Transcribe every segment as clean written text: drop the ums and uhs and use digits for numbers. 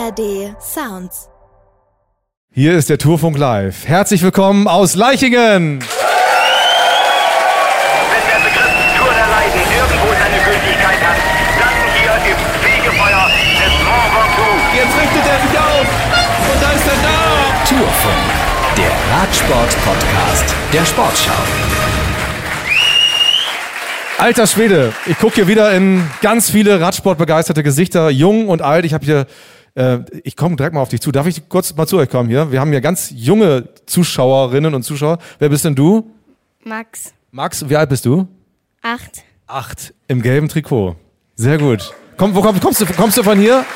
ARD Sounds. Hier ist der Tourfunk Live. Herzlich willkommen aus Leichingen. Wenn der Begriff Tour der Leiden irgendwo seine Gültigkeit hat, dann hier im Fegefeuer des Mont Ventoux. Jetzt richtet er sich auf und da ist er da. Tourfunk, der Radsport-Podcast der Sportschau. Alter Schwede, ich gucke hier wieder in ganz viele Radsportbegeisterte Gesichter, jung und alt. Ich komme direkt mal auf dich zu. Darf ich kurz mal zu euch kommen hier? Wir haben hier ganz junge Zuschauerinnen und Zuschauer. Wer bist denn du? Max. Max, wie alt bist du? 8. 8, im gelben Trikot. Sehr gut. Kommst du von hier?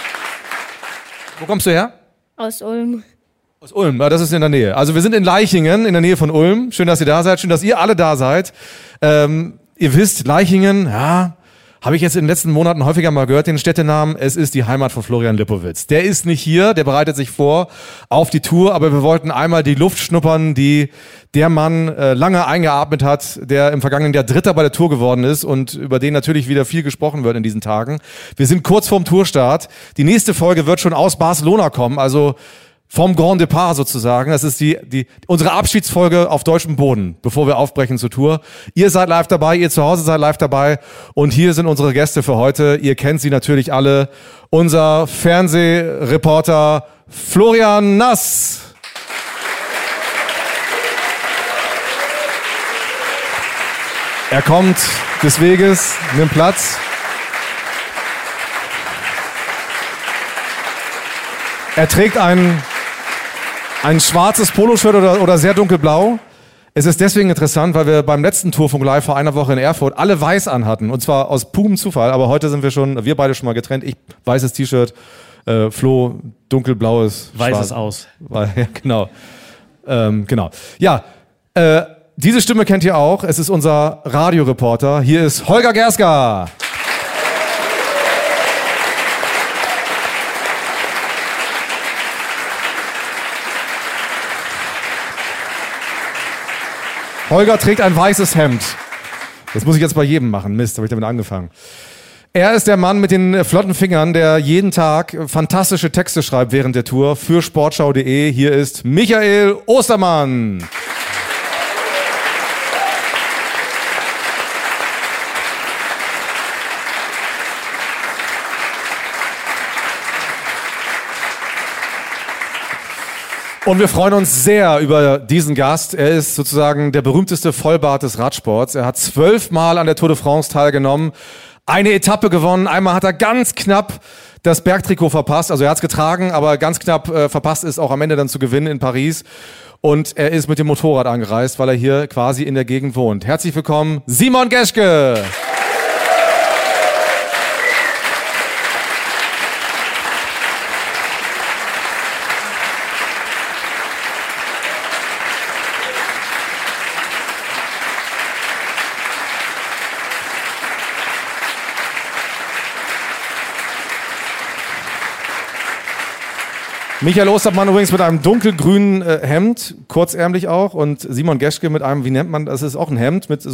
Wo kommst du her? Aus Ulm. Aus Ulm, das ist in der Nähe. Also wir sind in Leichingen, in der Nähe von Ulm. Schön, dass ihr da seid. Schön, dass ihr alle da seid. Ihr wisst, Leichingen, ja, habe ich jetzt in den letzten Monaten häufiger mal gehört, den Städtenamen. Es ist die Heimat von Florian Lipowitz. Der ist nicht hier, der bereitet sich vor auf die Tour, aber wir wollten einmal die Luft schnuppern, die der Mann lange eingeatmet hat, der im vergangenen Jahr Dritter bei der Tour geworden ist und über den natürlich wieder viel gesprochen wird in diesen Tagen. Wir sind kurz vorm Tourstart. Die nächste Folge wird schon aus Barcelona kommen, also vom Grand Départ sozusagen. Das ist unsere Abschiedsfolge auf deutschem Boden, bevor wir aufbrechen zur Tour. Ihr seid live dabei, ihr zu Hause seid live dabei. Und hier sind unsere Gäste für heute. Ihr kennt sie natürlich alle. Unser Fernsehreporter Florian Nass. Er kommt des Weges, nimmt Platz. Er trägt ein schwarzes Poloshirt oder sehr dunkelblau. Es ist deswegen interessant, weil wir beim letzten Tourfunk Live vor einer Woche in Erfurt alle weiß anhatten. Und zwar aus purem Zufall. Aber heute sind wir beide schon mal getrennt. Ich weißes T-Shirt, Flo dunkelblaues. Weißes Aus. Ja, genau. Genau. Ja, diese Stimme kennt ihr auch. Es ist unser Radioreporter. Hier ist Holger Gerska. Holger trägt ein weißes Hemd. Das muss ich jetzt bei jedem machen. Mist, habe ich damit angefangen. Er ist der Mann mit den flotten Fingern, der jeden Tag fantastische Texte schreibt während der Tour für sportschau.de. Hier ist Michael Ostermann. Und wir freuen uns sehr über diesen Gast. Er ist sozusagen der berühmteste Vollbart des Radsports. Er hat 12 Mal an der Tour de France teilgenommen, eine Etappe gewonnen. Einmal hat er ganz knapp das Bergtrikot verpasst. Also er hat es getragen, aber ganz knapp verpasst ist auch am Ende dann zu gewinnen in Paris. Und er ist mit dem Motorrad angereist, weil er hier quasi in der Gegend wohnt. Herzlich willkommen, Simon Geschke. Michael Ostermann übrigens mit einem dunkelgrünen Hemd, kurzärmlich auch, und Simon Geschke mit einem, wie nennt man das, ist auch ein Hemd mit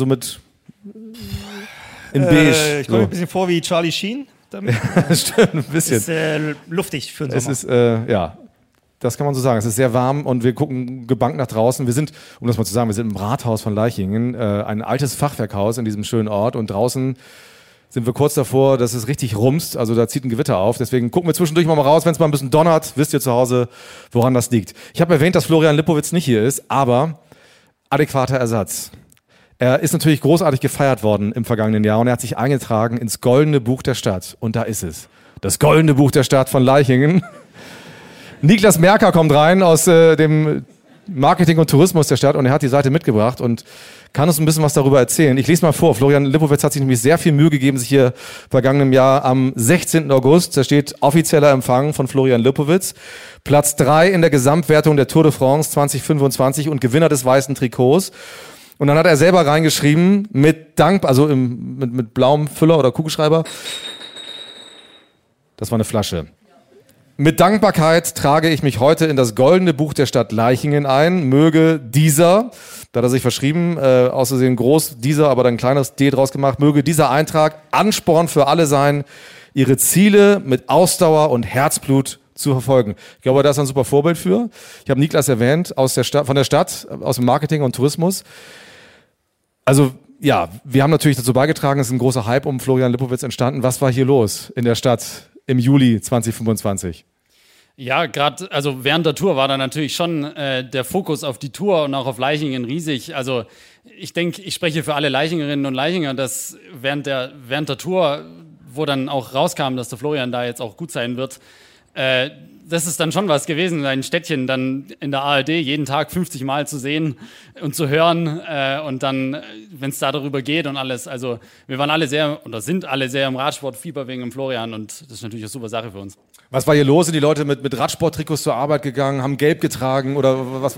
in beige. Ich komme mir ein bisschen vor wie Charlie Sheen damit. Stimmt, ein bisschen. Ist luftig für den Sommer. Es ist, ja, das kann man so sagen. Es ist sehr warm und wir gucken gebankt nach draußen. Wir sind, um das mal zu sagen, wir sind im Rathaus von Leichingen, ein altes Fachwerkhaus in diesem schönen Ort, und draußen sind wir kurz davor, dass es richtig rumst, also da zieht ein Gewitter auf. Deswegen gucken wir zwischendurch mal raus, wenn es mal ein bisschen donnert, wisst ihr zu Hause, woran das liegt. Ich habe erwähnt, dass Florian Lipowitz nicht hier ist, aber adäquater Ersatz. Er ist natürlich großartig gefeiert worden im vergangenen Jahr und er hat sich eingetragen ins Goldene Buch der Stadt. Und da ist es. Das Goldene Buch der Stadt von Leichingen. Niklas Merker kommt rein aus dem Marketing und Tourismus der Stadt und er hat die Seite mitgebracht und kann uns ein bisschen was darüber erzählen. Ich lese mal vor. Florian Lipowitz hat sich nämlich sehr viel Mühe gegeben, sich hier vergangenem Jahr am 16. August, da steht offizieller Empfang von Florian Lipowitz, Platz 3 in der Gesamtwertung der Tour de France 2025 und Gewinner des weißen Trikots. Und dann hat er selber reingeschrieben, mit blauem Füller oder Kugelschreiber, das war eine Flasche. Mit Dankbarkeit trage ich mich heute in das Goldene Buch der Stadt Leichingen ein. Möge dieser, da hat er sich verschrieben, aus Versehen groß, dieser, aber dann ein kleines D draus gemacht, möge dieser Eintrag Ansporn für alle sein, ihre Ziele mit Ausdauer und Herzblut zu verfolgen. Ich glaube, da ist ein super Vorbild für. Ich habe Niklas erwähnt, von der Stadt, aus dem Marketing und Tourismus. Also ja, wir haben natürlich dazu beigetragen, es ist ein großer Hype um Florian Lipowitz entstanden. Was war hier los in der Stadt im Juli 2025? Ja, gerade also während der Tour war da natürlich schon der Fokus auf die Tour und auch auf Leichingen riesig. Also ich denke, ich spreche für alle Leichingerinnen und Leichinger, dass während der Tour, wo dann auch rauskam, dass der Florian da jetzt auch gut sein wird, das ist dann schon was gewesen, ein Städtchen dann in der ARD jeden Tag 50 Mal zu sehen und zu hören und dann, wenn es da darüber geht und alles. Also wir waren alle sind alle sehr im Radsportfieber wegen dem Florian und das ist natürlich eine super Sache für uns. Was war hier los? Sind die Leute mit Radsporttrikots zur Arbeit gegangen, haben gelb getragen oder was?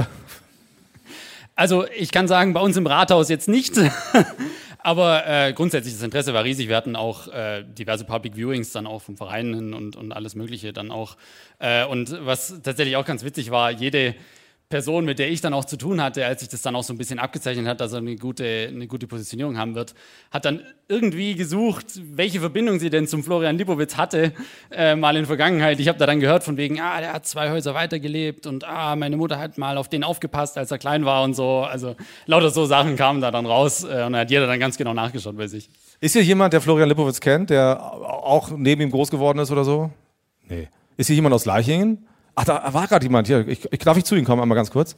Also ich kann sagen, bei uns im Rathaus jetzt nicht. Aber grundsätzlich, das Interesse war riesig. Wir hatten auch diverse Public Viewings dann auch von Vereinen und alles Mögliche dann auch. Und was tatsächlich auch ganz witzig war, jede Person, mit der ich dann auch zu tun hatte, als sich das dann auch so ein bisschen abgezeichnet hat, dass er eine gute Positionierung haben wird, hat dann irgendwie gesucht, welche Verbindung sie denn zum Florian Lipowitz hatte, mal in der Vergangenheit. Ich habe da dann gehört von wegen, der hat 2 Häuser weitergelebt und meine Mutter hat mal auf den aufgepasst, als er klein war und so. Also lauter so Sachen kamen da dann raus und da hat jeder dann ganz genau nachgeschaut bei sich. Ist hier jemand, der Florian Lipowitz kennt, der auch neben ihm groß geworden ist oder so? Nee. Ist hier jemand aus Leichingen? Ach, da war gerade jemand. Hier, darf ich zu Ihnen kommen, einmal ganz kurz?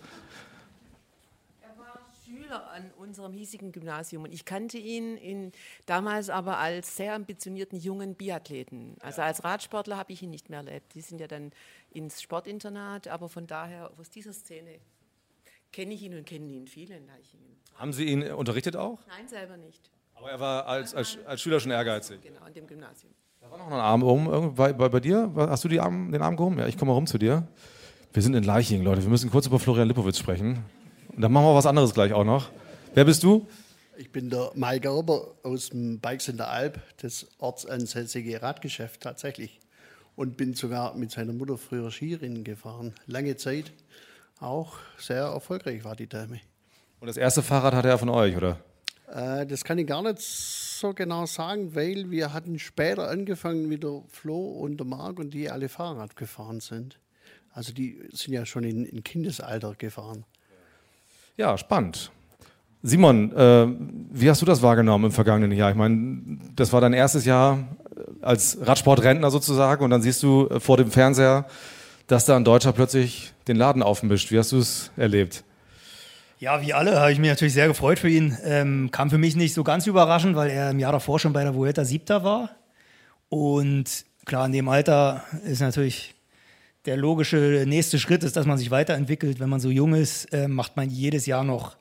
Er war Schüler an unserem hiesigen Gymnasium und ich kannte ihn damals aber als sehr ambitionierten jungen Biathleten. Also als Radsportler habe ich ihn nicht mehr erlebt. Die sind ja dann ins Sportinternat, aber von daher aus dieser Szene kenne ich ihn und kennen ihn viele in Leichingen. Haben Sie ihn unterrichtet auch? Nein, selber nicht. Aber er war als Schüler schon ehrgeizig. Genau, an dem Gymnasium. Da war noch ein Arm oben bei dir. Hast du den Arm gehoben? Ja, ich komme mal rum zu dir. Wir sind in Leichingen, Leute. Wir müssen kurz über Florian Lipowitz sprechen. Und dann machen wir was anderes gleich auch noch. Wer bist du? Ich bin der Mai Gerber aus dem Bikes in der Alp, das ortsansässige Radgeschäft tatsächlich. Und bin sogar mit seiner Mutter früher Skirennen gefahren. Lange Zeit. Auch sehr erfolgreich war die Dame. Und das erste Fahrrad hatte er von euch, oder? Das kann ich gar nicht so genau sagen, weil wir hatten später angefangen mit der Flo und der Marc und die alle Fahrrad gefahren sind. Also die sind ja schon in Kindesalter gefahren. Ja, spannend. Simon, wie hast du das wahrgenommen im vergangenen Jahr? Ich meine, das war dein erstes Jahr als Radsportrentner sozusagen und dann siehst du vor dem Fernseher, dass da ein Deutscher plötzlich den Laden aufmischt. Wie hast du es erlebt? Ja, wie alle habe ich mich natürlich sehr gefreut für ihn. Kam für mich nicht so ganz überraschend, weil er im Jahr davor schon bei der Vuelta 7. war. Und klar, in dem Alter ist natürlich der logische nächste Schritt, ist, dass man sich weiterentwickelt. Wenn man so jung ist, macht man jedes Jahr noch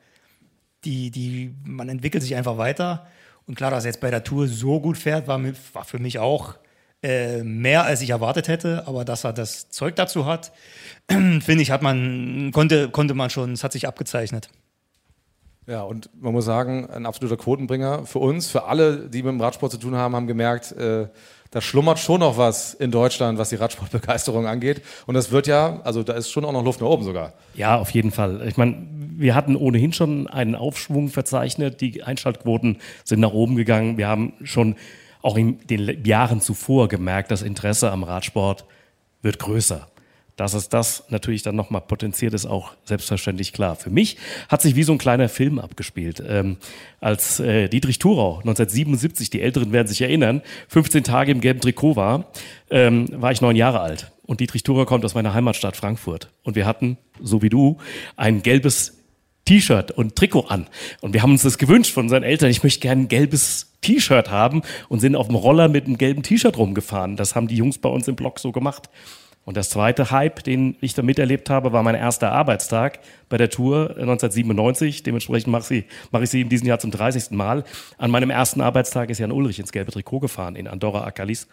man entwickelt sich einfach weiter. Und klar, dass er jetzt bei der Tour so gut fährt, war für mich auch mehr, als ich erwartet hätte. Aber dass er das Zeug dazu hat, finde ich, konnte man schon, es hat sich abgezeichnet. Ja, und man muss sagen, ein absoluter Quotenbringer für uns, für alle, die mit dem Radsport zu tun haben gemerkt, da schlummert schon noch was in Deutschland, was die Radsportbegeisterung angeht. Und das wird ja, also da ist schon auch noch Luft nach oben sogar. Ja, auf jeden Fall. Ich meine, wir hatten ohnehin schon einen Aufschwung verzeichnet. Die Einschaltquoten sind nach oben gegangen. Wir haben schon auch in den Jahren zuvor gemerkt, das Interesse am Radsport wird größer. Dass es das natürlich dann nochmal potenziert, ist auch selbstverständlich klar. Für mich hat sich wie so ein kleiner Film abgespielt. Als Dietrich Thurau 1977, die Älteren werden sich erinnern, 15 Tage im gelben Trikot war ich 9 Jahre alt. Und Dietrich Thurau kommt aus meiner Heimatstadt Frankfurt. Und wir hatten, so wie du, ein gelbes T-Shirt und Trikot an. Und wir haben uns das gewünscht von unseren Eltern. Ich möchte gerne ein gelbes T-Shirt haben und sind auf dem Roller mit einem gelben T-Shirt rumgefahren. Das haben die Jungs bei uns im Blog so gemacht. Und das zweite Hype, den ich da miterlebt habe, war mein erster Arbeitstag bei der Tour 1997. Dementsprechend mache ich sie in diesem Jahr zum 30. Mal. An meinem ersten Arbeitstag ist Jan Ullrich ins gelbe Trikot gefahren in Andorra Akalis.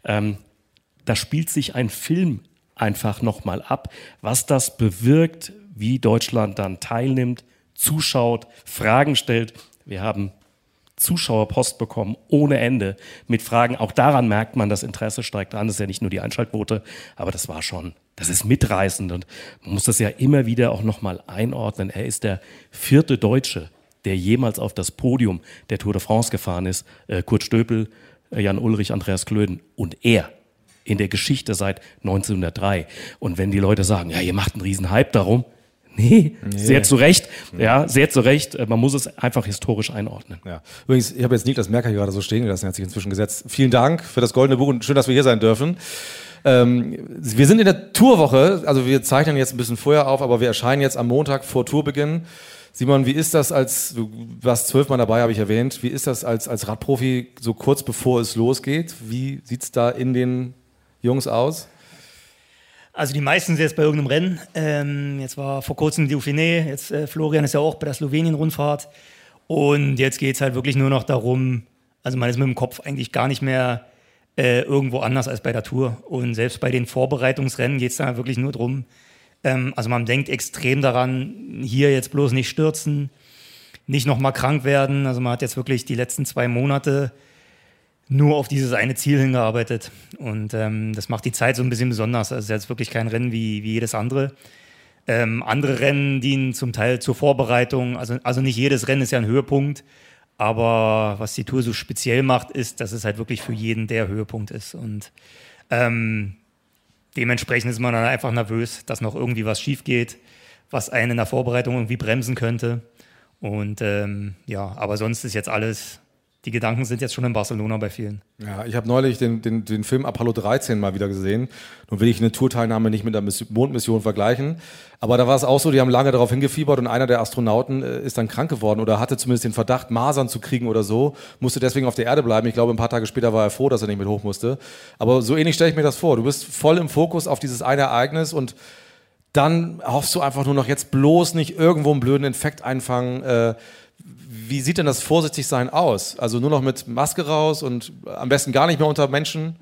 Da spielt sich ein Film einfach nochmal ab, was das bewirkt, wie Deutschland dann teilnimmt, zuschaut, Fragen stellt. Wir haben Zuschauerpost bekommen, ohne Ende, mit Fragen. Auch daran merkt man, das Interesse steigt an. Das ist ja nicht nur die Einschaltquote, aber das ist mitreißend. Und man muss das ja immer wieder auch nochmal einordnen. Er ist der 4. Deutsche, der jemals auf das Podium der Tour de France gefahren ist. Kurt Stöpel, Jan Ullrich, Andreas Klöden. Und er in der Geschichte seit 1903. Und wenn die Leute sagen, ja, ihr macht einen riesen Hype darum, nee, sehr zu Recht. Ja, sehr zu Recht. Man muss es einfach historisch einordnen. Ja. Übrigens, ich habe jetzt Niklas Merker hier gerade so stehen gelassen, er hat sich inzwischen gesetzt. Vielen Dank für das Goldene Buch und schön, dass wir hier sein dürfen. Wir sind in der Tourwoche, also wir zeichnen jetzt ein bisschen vorher auf, aber wir erscheinen jetzt am Montag vor Tourbeginn. Simon, wie ist das du warst 12 Mal dabei, habe ich erwähnt, wie ist das als Radprofi so kurz bevor es losgeht? Wie sieht's da in den Jungs aus? Also die meisten sind jetzt bei irgendeinem Rennen. Jetzt war vor kurzem die Dauphiné, jetzt Florian ist ja auch bei der Slowenien-Rundfahrt. Und jetzt geht es halt wirklich nur noch darum, also man ist mit dem Kopf eigentlich gar nicht mehr irgendwo anders als bei der Tour. Und selbst bei den Vorbereitungsrennen geht es dann wirklich nur darum, also man denkt extrem daran, hier jetzt bloß nicht stürzen, nicht nochmal krank werden. Also man hat jetzt wirklich die letzten 2 Monate nur auf dieses eine Ziel hingearbeitet. Und das macht die Zeit so ein bisschen besonders. Also es ist jetzt wirklich kein Rennen wie jedes andere. Andere Rennen dienen zum Teil zur Vorbereitung. Also nicht jedes Rennen ist ja ein Höhepunkt. Aber was die Tour so speziell macht, ist, dass es halt wirklich für jeden der Höhepunkt ist. Und dementsprechend ist man dann einfach nervös, dass noch irgendwie was schief geht, was einen in der Vorbereitung irgendwie bremsen könnte. Und aber sonst ist jetzt alles... Die Gedanken sind jetzt schon in Barcelona bei vielen. Ja, ich habe neulich den Film Apollo 13 mal wieder gesehen. Nun will ich eine Tourteilnahme nicht mit einer Mondmission vergleichen. Aber da war es auch so, die haben lange darauf hingefiebert und einer der Astronauten ist dann krank geworden oder hatte zumindest den Verdacht, Masern zu kriegen oder so, musste deswegen auf der Erde bleiben. Ich glaube, ein paar Tage später war er froh, dass er nicht mit hoch musste. Aber so ähnlich stelle ich mir das vor. Du bist voll im Fokus auf dieses eine Ereignis und dann hoffst du einfach nur noch jetzt bloß nicht irgendwo einen blöden Infekt einfangen. Wie sieht denn das Vorsichtigsein aus? Also nur noch mit Maske raus und am besten gar nicht mehr unter Menschen?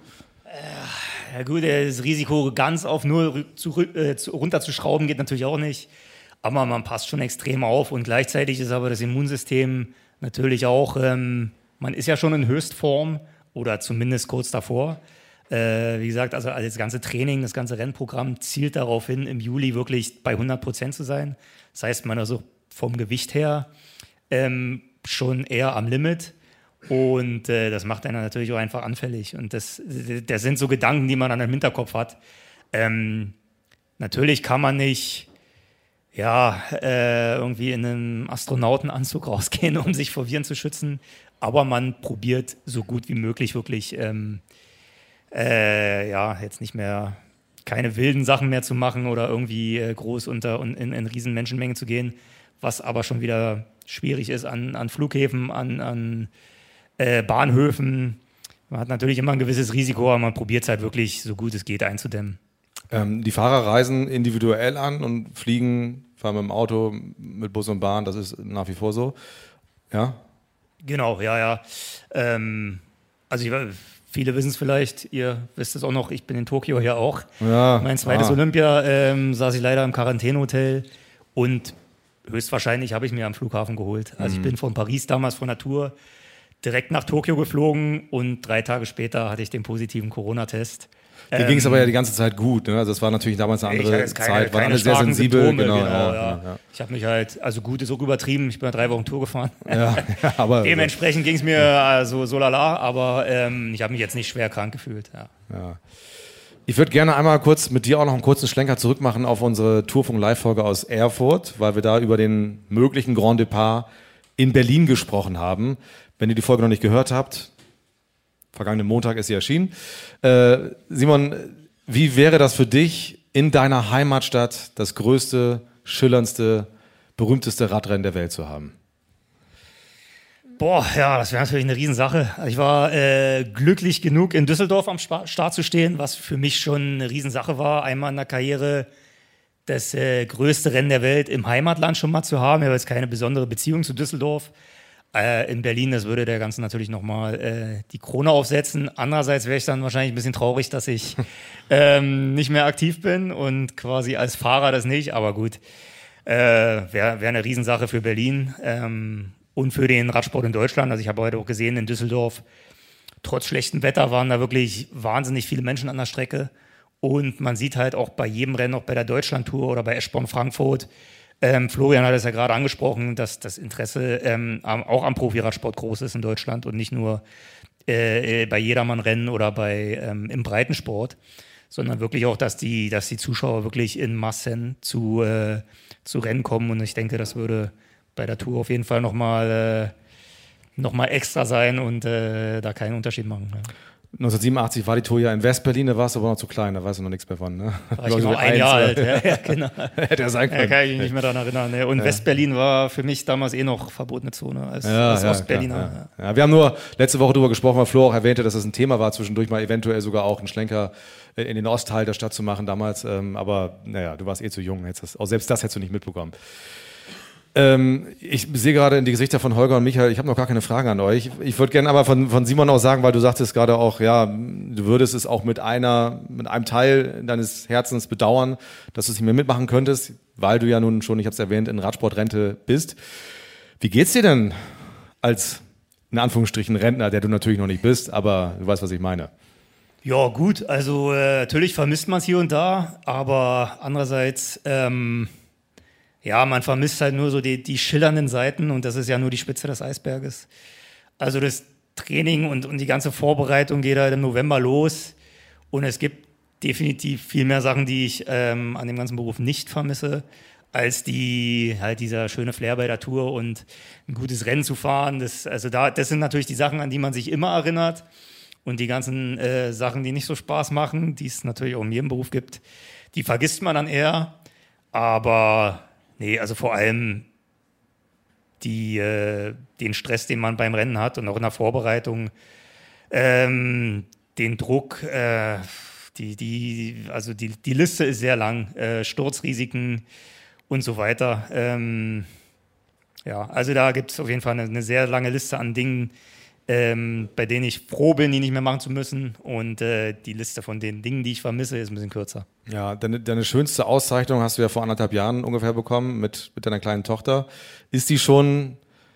Ja gut, das Risiko ganz auf null runterzuschrauben geht natürlich auch nicht. Aber man passt schon extrem auf und gleichzeitig ist aber das Immunsystem natürlich auch, man ist ja schon in Höchstform oder zumindest kurz davor. Wie gesagt, also das ganze Training, das ganze Rennprogramm zielt darauf hin, im Juli wirklich bei 100% zu sein. Das heißt, man also vom Gewicht her schon eher am Limit und das macht einen natürlich auch einfach anfällig und das sind so Gedanken, die man dann im Hinterkopf hat. Natürlich kann man nicht irgendwie in einem Astronautenanzug rausgehen, um sich vor Viren zu schützen, aber man probiert so gut wie möglich wirklich jetzt nicht mehr keine wilden Sachen mehr zu machen oder irgendwie groß in riesen Menschenmengen zu gehen, was aber schon wieder schwierig ist an Flughäfen, an Bahnhöfen. Man hat natürlich immer ein gewisses Risiko, aber man probiert es halt wirklich so gut es geht einzudämmen. Die Fahrer reisen individuell an und fahren mit dem Auto, mit Bus und Bahn, das ist nach wie vor so, ja? Genau, ja. Viele wissen es vielleicht, ihr wisst es auch noch, ich bin in Tokio ja auch. Ja, mein zweites Olympia saß ich leider im Quarantänehotel und höchstwahrscheinlich habe ich mir am Flughafen geholt. Also ich bin von Paris damals von der Tour direkt nach Tokio geflogen und 3 Tage später hatte ich den positiven Corona-Test. Dir ging es aber ja die ganze Zeit gut, ne? Also das war natürlich damals eine andere Zeit, war alle sehr sensibel. Symptome, genau. Ich habe mich halt, also gut ist auch übertrieben, ich bin ja 3 Wochen Tour gefahren. Aber dementsprechend ging es mir so lala, aber ich habe mich jetzt nicht schwer krank gefühlt. Ja. Ich würde gerne einmal kurz mit dir auch noch einen kurzen Schlenker zurückmachen auf unsere Tourfunk-Live-Folge aus Erfurt, weil wir da über den möglichen Grand Depart in Berlin gesprochen haben. Wenn ihr die Folge noch nicht gehört habt, vergangenen Montag ist sie erschienen. Simon, wie wäre das für dich, in deiner Heimatstadt das größte, schillerndste, berühmteste Radrennen der Welt zu haben? Boah, ja, das wäre natürlich eine Riesensache. Ich war glücklich genug, in Düsseldorf am Start zu stehen, was für mich schon eine Riesensache war, einmal in der Karriere das größte Rennen der Welt im Heimatland schon mal zu haben. Ich habe jetzt keine besondere Beziehung zu Düsseldorf. In Berlin, das würde der Ganze natürlich nochmal die Krone aufsetzen. Andererseits wäre ich dann wahrscheinlich ein bisschen traurig, dass ich nicht mehr aktiv bin und quasi als Fahrer das nicht. Aber gut, wäre eine Riesensache für Berlin und für den Radsport in Deutschland. Also ich habe heute auch gesehen, in Düsseldorf, trotz schlechtem Wetter waren da wirklich wahnsinnig viele Menschen an der Strecke. Und man sieht halt auch bei jedem Rennen, auch bei der Deutschlandtour oder bei Eschborn Frankfurt, Florian hat es ja gerade angesprochen, dass das Interesse auch am Profiradsport groß ist in Deutschland und nicht nur bei Jedermann-Rennen oder im Breitensport, sondern wirklich auch, dass die Zuschauer wirklich in Massen zu Rennen kommen. Und ich denke, das würde bei der Tour auf jeden Fall noch mal extra sein und da keinen Unterschied machen. Ja. 1987 war die Tour ja in West-Berlin, da warst du aber noch zu klein, da weißt du noch nichts mehr von. Ne? War ich noch 1 Jahr alt, ja, genau. Hätte er sein können. Ja, kann ich mich nicht mehr daran erinnern. Ne? Und West-Berlin war für mich damals noch verbotene Zone als Ost-Berliner. Ja, wir haben nur letzte Woche darüber gesprochen, weil Flo auch erwähnte, dass es ein Thema war, zwischendurch mal eventuell sogar auch einen Schlenker in den Ostteil der Stadt zu machen damals. Aber naja, du warst zu jung, auch selbst das hättest du nicht mitbekommen. Ich sehe gerade in die Gesichter von Holger und Michael, ich habe noch gar keine Fragen an euch. Ich würde gerne aber von Simon auch sagen, weil du sagtest gerade auch, ja, du würdest es auch mit einem Teil deines Herzens bedauern, dass du es nicht mehr mitmachen könntest, weil du ja nun schon, ich habe es erwähnt, in Radsportrente bist. Wie geht's dir denn als, in Anführungsstrichen, Rentner, der du natürlich noch nicht bist, aber du weißt, was ich meine? Ja, gut, also natürlich vermisst man es hier und da, aber andererseits man vermisst halt nur so die schillernden Seiten und das ist ja nur die Spitze des Eisberges. Also das Training und die ganze Vorbereitung geht halt im November los und es gibt definitiv viel mehr Sachen, die ich an dem ganzen Beruf nicht vermisse, als dieser schöne Flair bei der Tour und ein gutes Rennen zu fahren. Das sind natürlich die Sachen, an die man sich immer erinnert und die ganzen Sachen, die nicht so Spaß machen, die es natürlich auch in jedem Beruf gibt, die vergisst man dann eher, aber nee, also vor allem den Stress, den man beim Rennen hat und auch in der Vorbereitung, den Druck, die Liste ist sehr lang, Sturzrisiken und so weiter. Also da gibt es auf jeden Fall eine sehr lange Liste an Dingen, bei denen ich froh bin, die nicht mehr machen zu müssen. Und die Liste von den Dingen, die ich vermisse, ist ein bisschen kürzer. Ja, deine schönste Auszeichnung hast du ja vor 1,5 Jahren ungefähr bekommen mit deiner kleinen Tochter. Ist die schon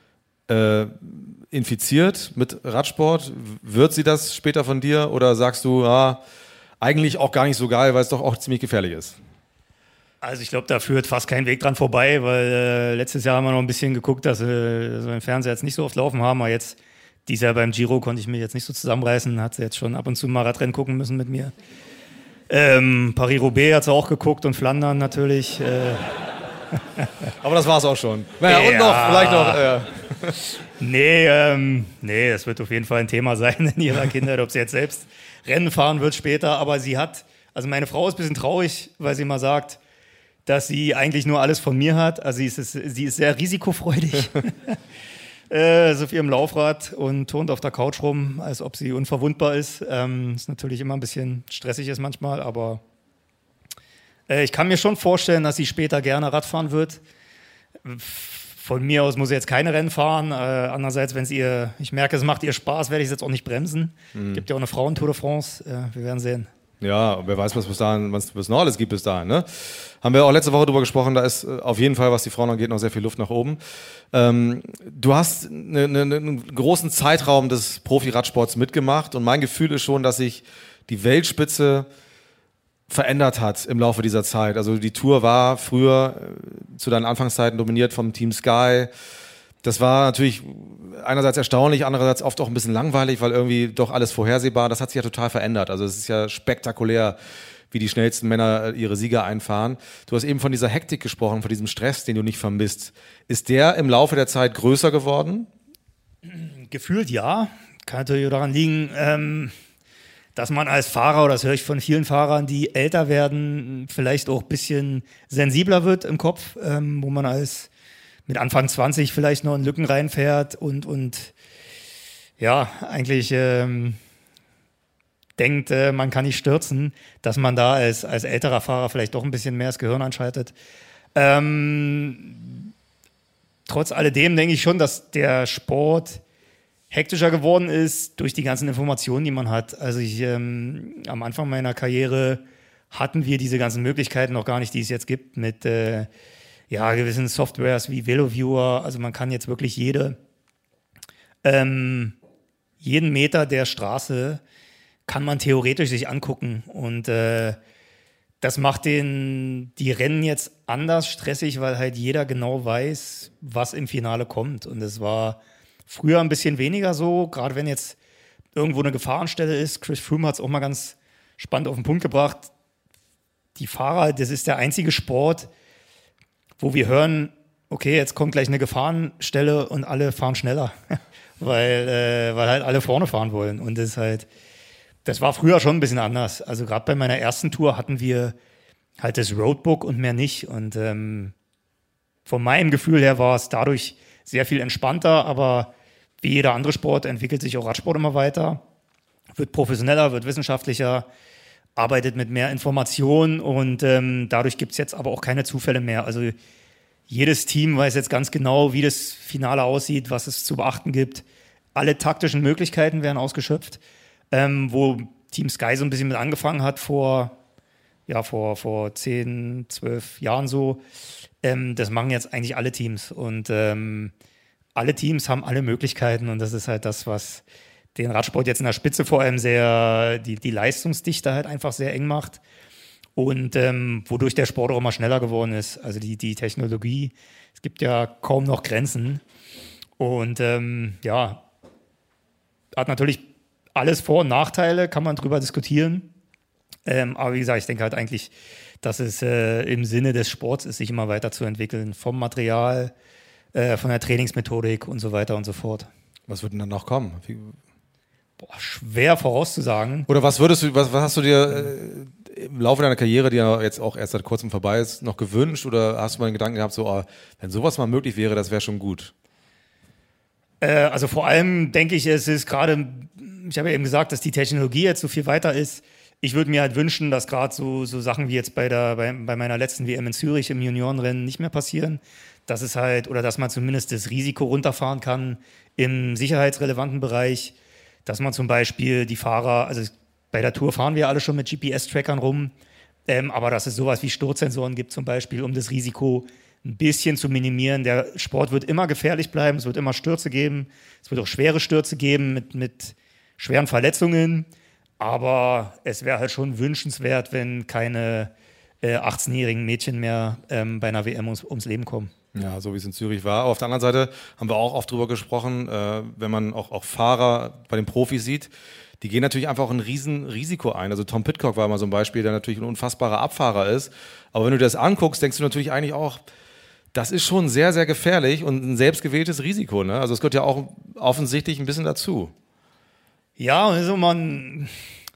infiziert mit Radsport? Wird sie das später von dir? Oder sagst du, eigentlich auch gar nicht so geil, weil es doch auch ziemlich gefährlich ist? Also ich glaube, da führt fast kein Weg dran vorbei, weil letztes Jahr haben wir noch ein bisschen geguckt, dass wir so im Fernseher jetzt nicht so oft laufen haben, aber jetzt dieses Jahr beim Giro konnte ich mich jetzt nicht so zusammenreißen, hat sie jetzt schon ab und zu mal Radrennen gucken müssen mit mir. Paris-Roubaix hat sie auch geguckt und Flandern natürlich. Aber das war es auch schon. Naja, und noch, vielleicht noch. Nee, das wird auf jeden Fall ein Thema sein in ihrer Kindheit, ob sie jetzt selbst Rennen fahren wird später. Aber also meine Frau ist ein bisschen traurig, weil sie mal sagt, dass sie eigentlich nur alles von mir hat. Also sie ist sehr risikofreudig. Ist auf ihrem Laufrad und turnt auf der Couch rum, als ob sie unverwundbar ist. Ist natürlich immer ein bisschen stressig ist manchmal, aber ich kann mir schon vorstellen, dass sie später gerne Rad fahren wird. Von mir aus muss sie jetzt keine Rennen fahren. Andererseits, ich merke, es macht ihr Spaß, werde ich es jetzt auch nicht bremsen. Gibt ja auch eine Frauen-Tour de France. Wir werden sehen. Ja, wer weiß, was noch alles gibt bis dahin. Ne? Haben wir auch letzte Woche drüber gesprochen, da ist auf jeden Fall, was die Frauen angeht, noch sehr viel Luft nach oben. Du hast einen großen Zeitraum des Profi-Radsports mitgemacht und mein Gefühl ist schon, dass sich die Weltspitze verändert hat im Laufe dieser Zeit. Also die Tour war früher zu deinen Anfangszeiten dominiert vom Team Sky. Das war natürlich einerseits erstaunlich, andererseits oft auch ein bisschen langweilig, weil irgendwie doch alles vorhersehbar. Das hat sich ja total verändert. Also es ist ja spektakulär, wie die schnellsten Männer ihre Sieger einfahren. Du hast eben von dieser Hektik gesprochen, von diesem Stress, den du nicht vermisst. Ist der im Laufe der Zeit größer geworden? Gefühlt ja. Kann natürlich daran liegen, dass man als Fahrer, oder das höre ich von vielen Fahrern, die älter werden, vielleicht auch ein bisschen sensibler wird im Kopf, wo man mit Anfang 20 vielleicht noch in Lücken reinfährt und eigentlich denkt, man kann nicht stürzen, dass man da als älterer Fahrer vielleicht doch ein bisschen mehr das Gehirn anschaltet. Trotz alledem denke ich schon, dass der Sport hektischer geworden ist durch die ganzen Informationen, die man hat. Also am Anfang meiner Karriere hatten wir diese ganzen Möglichkeiten noch gar nicht, die es jetzt gibt mit gewissen Softwares wie VeloViewer. Also man kann jetzt wirklich jeden Meter der Straße kann man theoretisch sich angucken und das macht die Rennen jetzt anders stressig, weil halt jeder genau weiß, was im Finale kommt. Und es war früher ein bisschen weniger so, gerade wenn jetzt irgendwo eine Gefahrenstelle ist. Chris Froome hat es auch mal ganz spannend auf den Punkt gebracht. Die Fahrer, das ist der einzige Sport, wo wir hören, okay, jetzt kommt gleich eine Gefahrenstelle und alle fahren schneller, weil halt alle vorne fahren wollen. Und das war früher schon ein bisschen anders. Also gerade bei meiner ersten Tour hatten wir halt das Roadbook und mehr nicht. Und von meinem Gefühl her war es dadurch sehr viel entspannter, aber wie jeder andere Sport entwickelt sich auch Radsport immer weiter, wird professioneller, wird wissenschaftlicher, arbeitet mit mehr Informationen und dadurch gibt es jetzt aber auch keine Zufälle mehr. Also jedes Team weiß jetzt ganz genau, wie das Finale aussieht, was es zu beachten gibt. Alle taktischen Möglichkeiten werden ausgeschöpft, wo Team Sky so ein bisschen mit angefangen hat vor 10, 12 Jahren so. Das machen jetzt eigentlich alle Teams und alle Teams haben alle Möglichkeiten und das ist halt das, was den Radsport jetzt in der Spitze vor allem sehr, die Leistungsdichte halt einfach sehr eng macht und wodurch der Sport auch immer schneller geworden ist. Also die Technologie, es gibt ja kaum noch Grenzen und hat natürlich alles Vor- und Nachteile, kann man drüber diskutieren. Aber wie gesagt, ich denke halt eigentlich, dass es im Sinne des Sports ist, sich immer weiterzuentwickeln, vom Material, von der Trainingsmethodik und so weiter und so fort. Was wird denn dann noch kommen? Schwer vorauszusagen. Oder was hast du dir im Laufe deiner Karriere, die ja jetzt auch erst seit kurzem vorbei ist, noch gewünscht? Oder hast du mal den Gedanken gehabt, wenn sowas mal möglich wäre, das wäre schon gut? Also vor allem denke ich, es ist gerade, ich habe ja eben gesagt, dass die Technologie jetzt so viel weiter ist. Ich würde mir halt wünschen, dass gerade so Sachen wie jetzt bei meiner letzten WM in Zürich im Juniorenrennen nicht mehr passieren. Dass es halt, oder dass man zumindest das Risiko runterfahren kann im sicherheitsrelevanten Bereich. Dass man zum Beispiel die Fahrer, also bei der Tour fahren wir alle schon mit GPS-Trackern rum, aber dass es sowas wie Sturzsensoren gibt zum Beispiel, um das Risiko ein bisschen zu minimieren. Der Sport wird immer gefährlich bleiben, es wird immer Stürze geben, es wird auch schwere Stürze geben mit schweren Verletzungen, aber es wäre halt schon wünschenswert, wenn keine 18-jährigen Mädchen mehr bei einer WM ums Leben kommen. Ja, so wie es in Zürich war. Auf der anderen Seite haben wir auch oft drüber gesprochen, wenn man auch Fahrer bei den Profis sieht, die gehen natürlich einfach auch ein Riesenrisiko ein. Also Tom Pidcock war mal so ein Beispiel, der natürlich ein unfassbarer Abfahrer ist. Aber wenn du dir das anguckst, denkst du natürlich eigentlich auch, das ist schon sehr, sehr gefährlich und ein selbstgewähltes Risiko. Ne? Also es gehört ja auch offensichtlich ein bisschen dazu. Ja, also man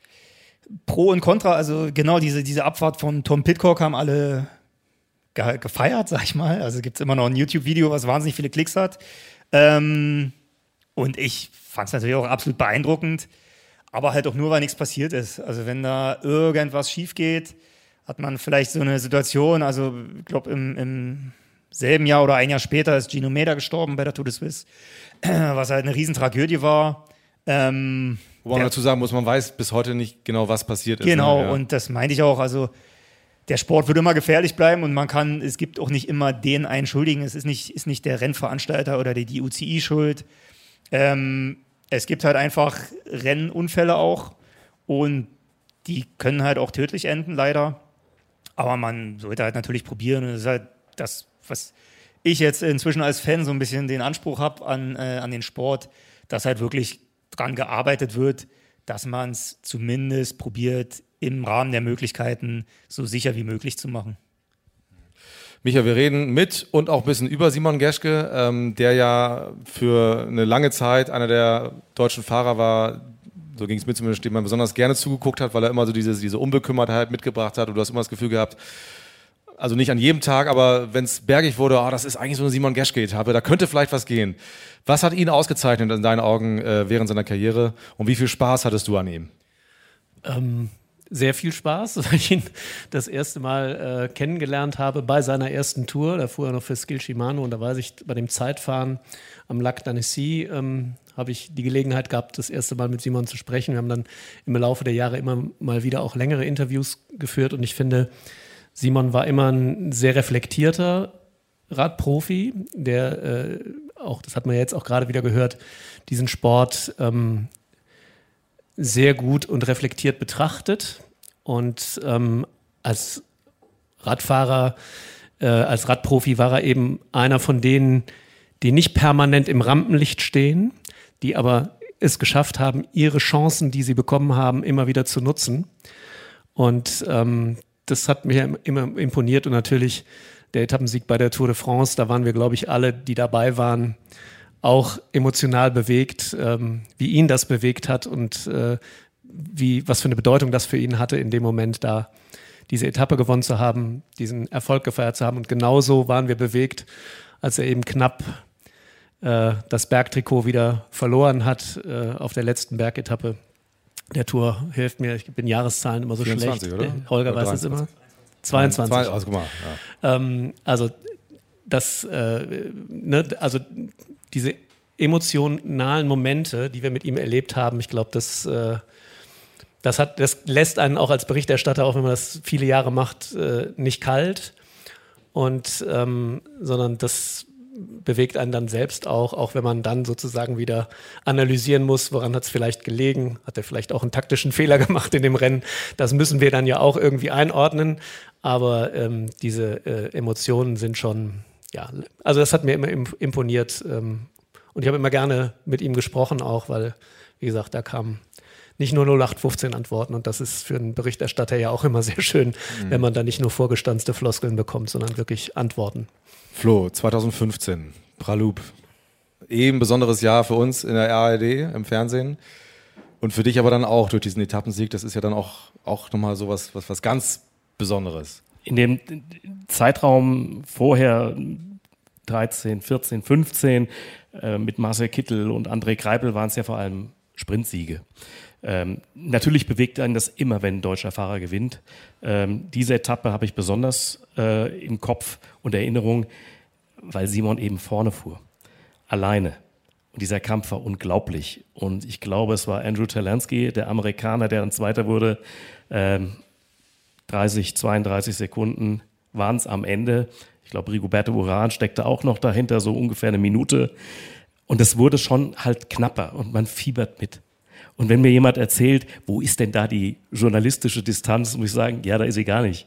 Pro und Contra, also genau diese Abfahrt von Tom Pidcock haben alle gefeiert, sag ich mal. Also gibt es immer noch ein YouTube-Video, was wahnsinnig viele Klicks hat. Und ich fand es natürlich auch absolut beeindruckend, aber halt auch nur, weil nichts passiert ist. Also wenn da irgendwas schief geht, hat man vielleicht so eine Situation, also ich glaube im selben Jahr oder ein Jahr später ist Gino Mäder gestorben bei der Tour de Suisse, was halt eine Riesentragödie war. Wo man dazu sagen muss, man weiß bis heute nicht genau, was passiert ist. Genau, ne? Ja. Und das meinte ich auch, also der Sport wird immer gefährlich bleiben und es gibt auch nicht immer den einen Schuldigen, es ist nicht der Rennveranstalter oder die UCI schuld. Es gibt halt einfach Rennunfälle auch und die können halt auch tödlich enden, leider. Aber man sollte halt natürlich probieren und das ist halt das, was ich jetzt inzwischen als Fan so ein bisschen den Anspruch habe an den Sport, dass halt wirklich dran gearbeitet wird, dass man es zumindest probiert, im Rahmen der Möglichkeiten so sicher wie möglich zu machen. Micha, wir reden mit und auch ein bisschen über Simon Geschke, der ja für eine lange Zeit einer der deutschen Fahrer war, so ging es mir zumindest, dem man besonders gerne zugeguckt hat, weil er immer so diese Unbekümmertheit mitgebracht hat und du hast immer das Gefühl gehabt, also nicht an jedem Tag, aber wenn es bergig wurde, das ist eigentlich so eine Simon Geschke-Etappe, da könnte vielleicht was gehen. Was hat ihn ausgezeichnet in deinen Augen während seiner Karriere und wie viel Spaß hattest du an ihm? Sehr viel Spaß, weil ich ihn das erste Mal kennengelernt habe bei seiner ersten Tour. Da fuhr er noch für Skill Shimano und da weiß ich, bei dem Zeitfahren am Lac d'Annecy habe ich die Gelegenheit gehabt, das erste Mal mit Simon zu sprechen. Wir haben dann im Laufe der Jahre immer mal wieder auch längere Interviews geführt und ich finde, Simon war immer ein sehr reflektierter Radprofi, der auch, das hat man jetzt auch gerade wieder gehört, diesen Sport sehr gut und reflektiert betrachtet und als Radfahrer, als Radprofi war er eben einer von denen, die nicht permanent im Rampenlicht stehen, die aber es geschafft haben, ihre Chancen, die sie bekommen haben, immer wieder zu nutzen. Und das hat mir immer imponiert. Und natürlich der Etappensieg bei der Tour de France, da waren wir, glaube ich, alle, die dabei waren, auch emotional bewegt, wie ihn das bewegt hat und was für eine Bedeutung das für ihn hatte, in dem Moment da diese Etappe gewonnen zu haben, diesen Erfolg gefeiert zu haben. Und genauso waren wir bewegt, als er eben knapp das Bergtrikot wieder verloren hat auf der letzten Bergetappe der Tour. Hilft mir, ich bin Jahreszahlen immer so 24, schlecht. oder? Holger weiß es immer. 22. Also, guck mal, ja. Also das, also diese emotionalen Momente, die wir mit ihm erlebt haben, ich glaube, das lässt einen auch als Berichterstatter, auch wenn man das viele Jahre macht, nicht kalt. Und sondern das bewegt einen dann selbst auch wenn man dann sozusagen wieder analysieren muss, woran hat es vielleicht gelegen, hat er vielleicht auch einen taktischen Fehler gemacht in dem Rennen. Das müssen wir dann ja auch irgendwie einordnen. Aber diese Emotionen sind schon, ja, also das hat mir immer imponiert. Und ich habe immer gerne mit ihm gesprochen auch, weil, wie gesagt, da kamen nicht nur 0815 Antworten und das ist für einen Berichterstatter ja auch immer sehr schön, wenn man da nicht nur vorgestanzte Floskeln bekommt, sondern wirklich Antworten. Flo, 2015, Pralub. Ein besonderes Jahr für uns in der ARD, im Fernsehen. Und für dich aber dann auch durch diesen Etappensieg. Das ist ja dann auch nochmal so was ganz Besonderes. In dem Zeitraum vorher, 13, 14, 15, mit Marcel Kittel und André Greipel waren es ja vor allem Sprintsiege. Natürlich bewegt einen das immer, wenn ein deutscher Fahrer gewinnt. Diese Etappe habe ich besonders im Kopf und Erinnerung, weil Simon eben vorne fuhr. Alleine. Und dieser Kampf war unglaublich. Und ich glaube, es war Andrew Talansky, der Amerikaner, der dann Zweiter wurde. 30, 32 Sekunden waren es am Ende. Ich glaube, Rigoberto Urán steckte auch noch dahinter, so ungefähr eine Minute. Und es wurde schon halt knapper und man fiebert mit. Und wenn mir jemand erzählt, wo ist denn da die journalistische Distanz, muss ich sagen, ja, da ist sie gar nicht.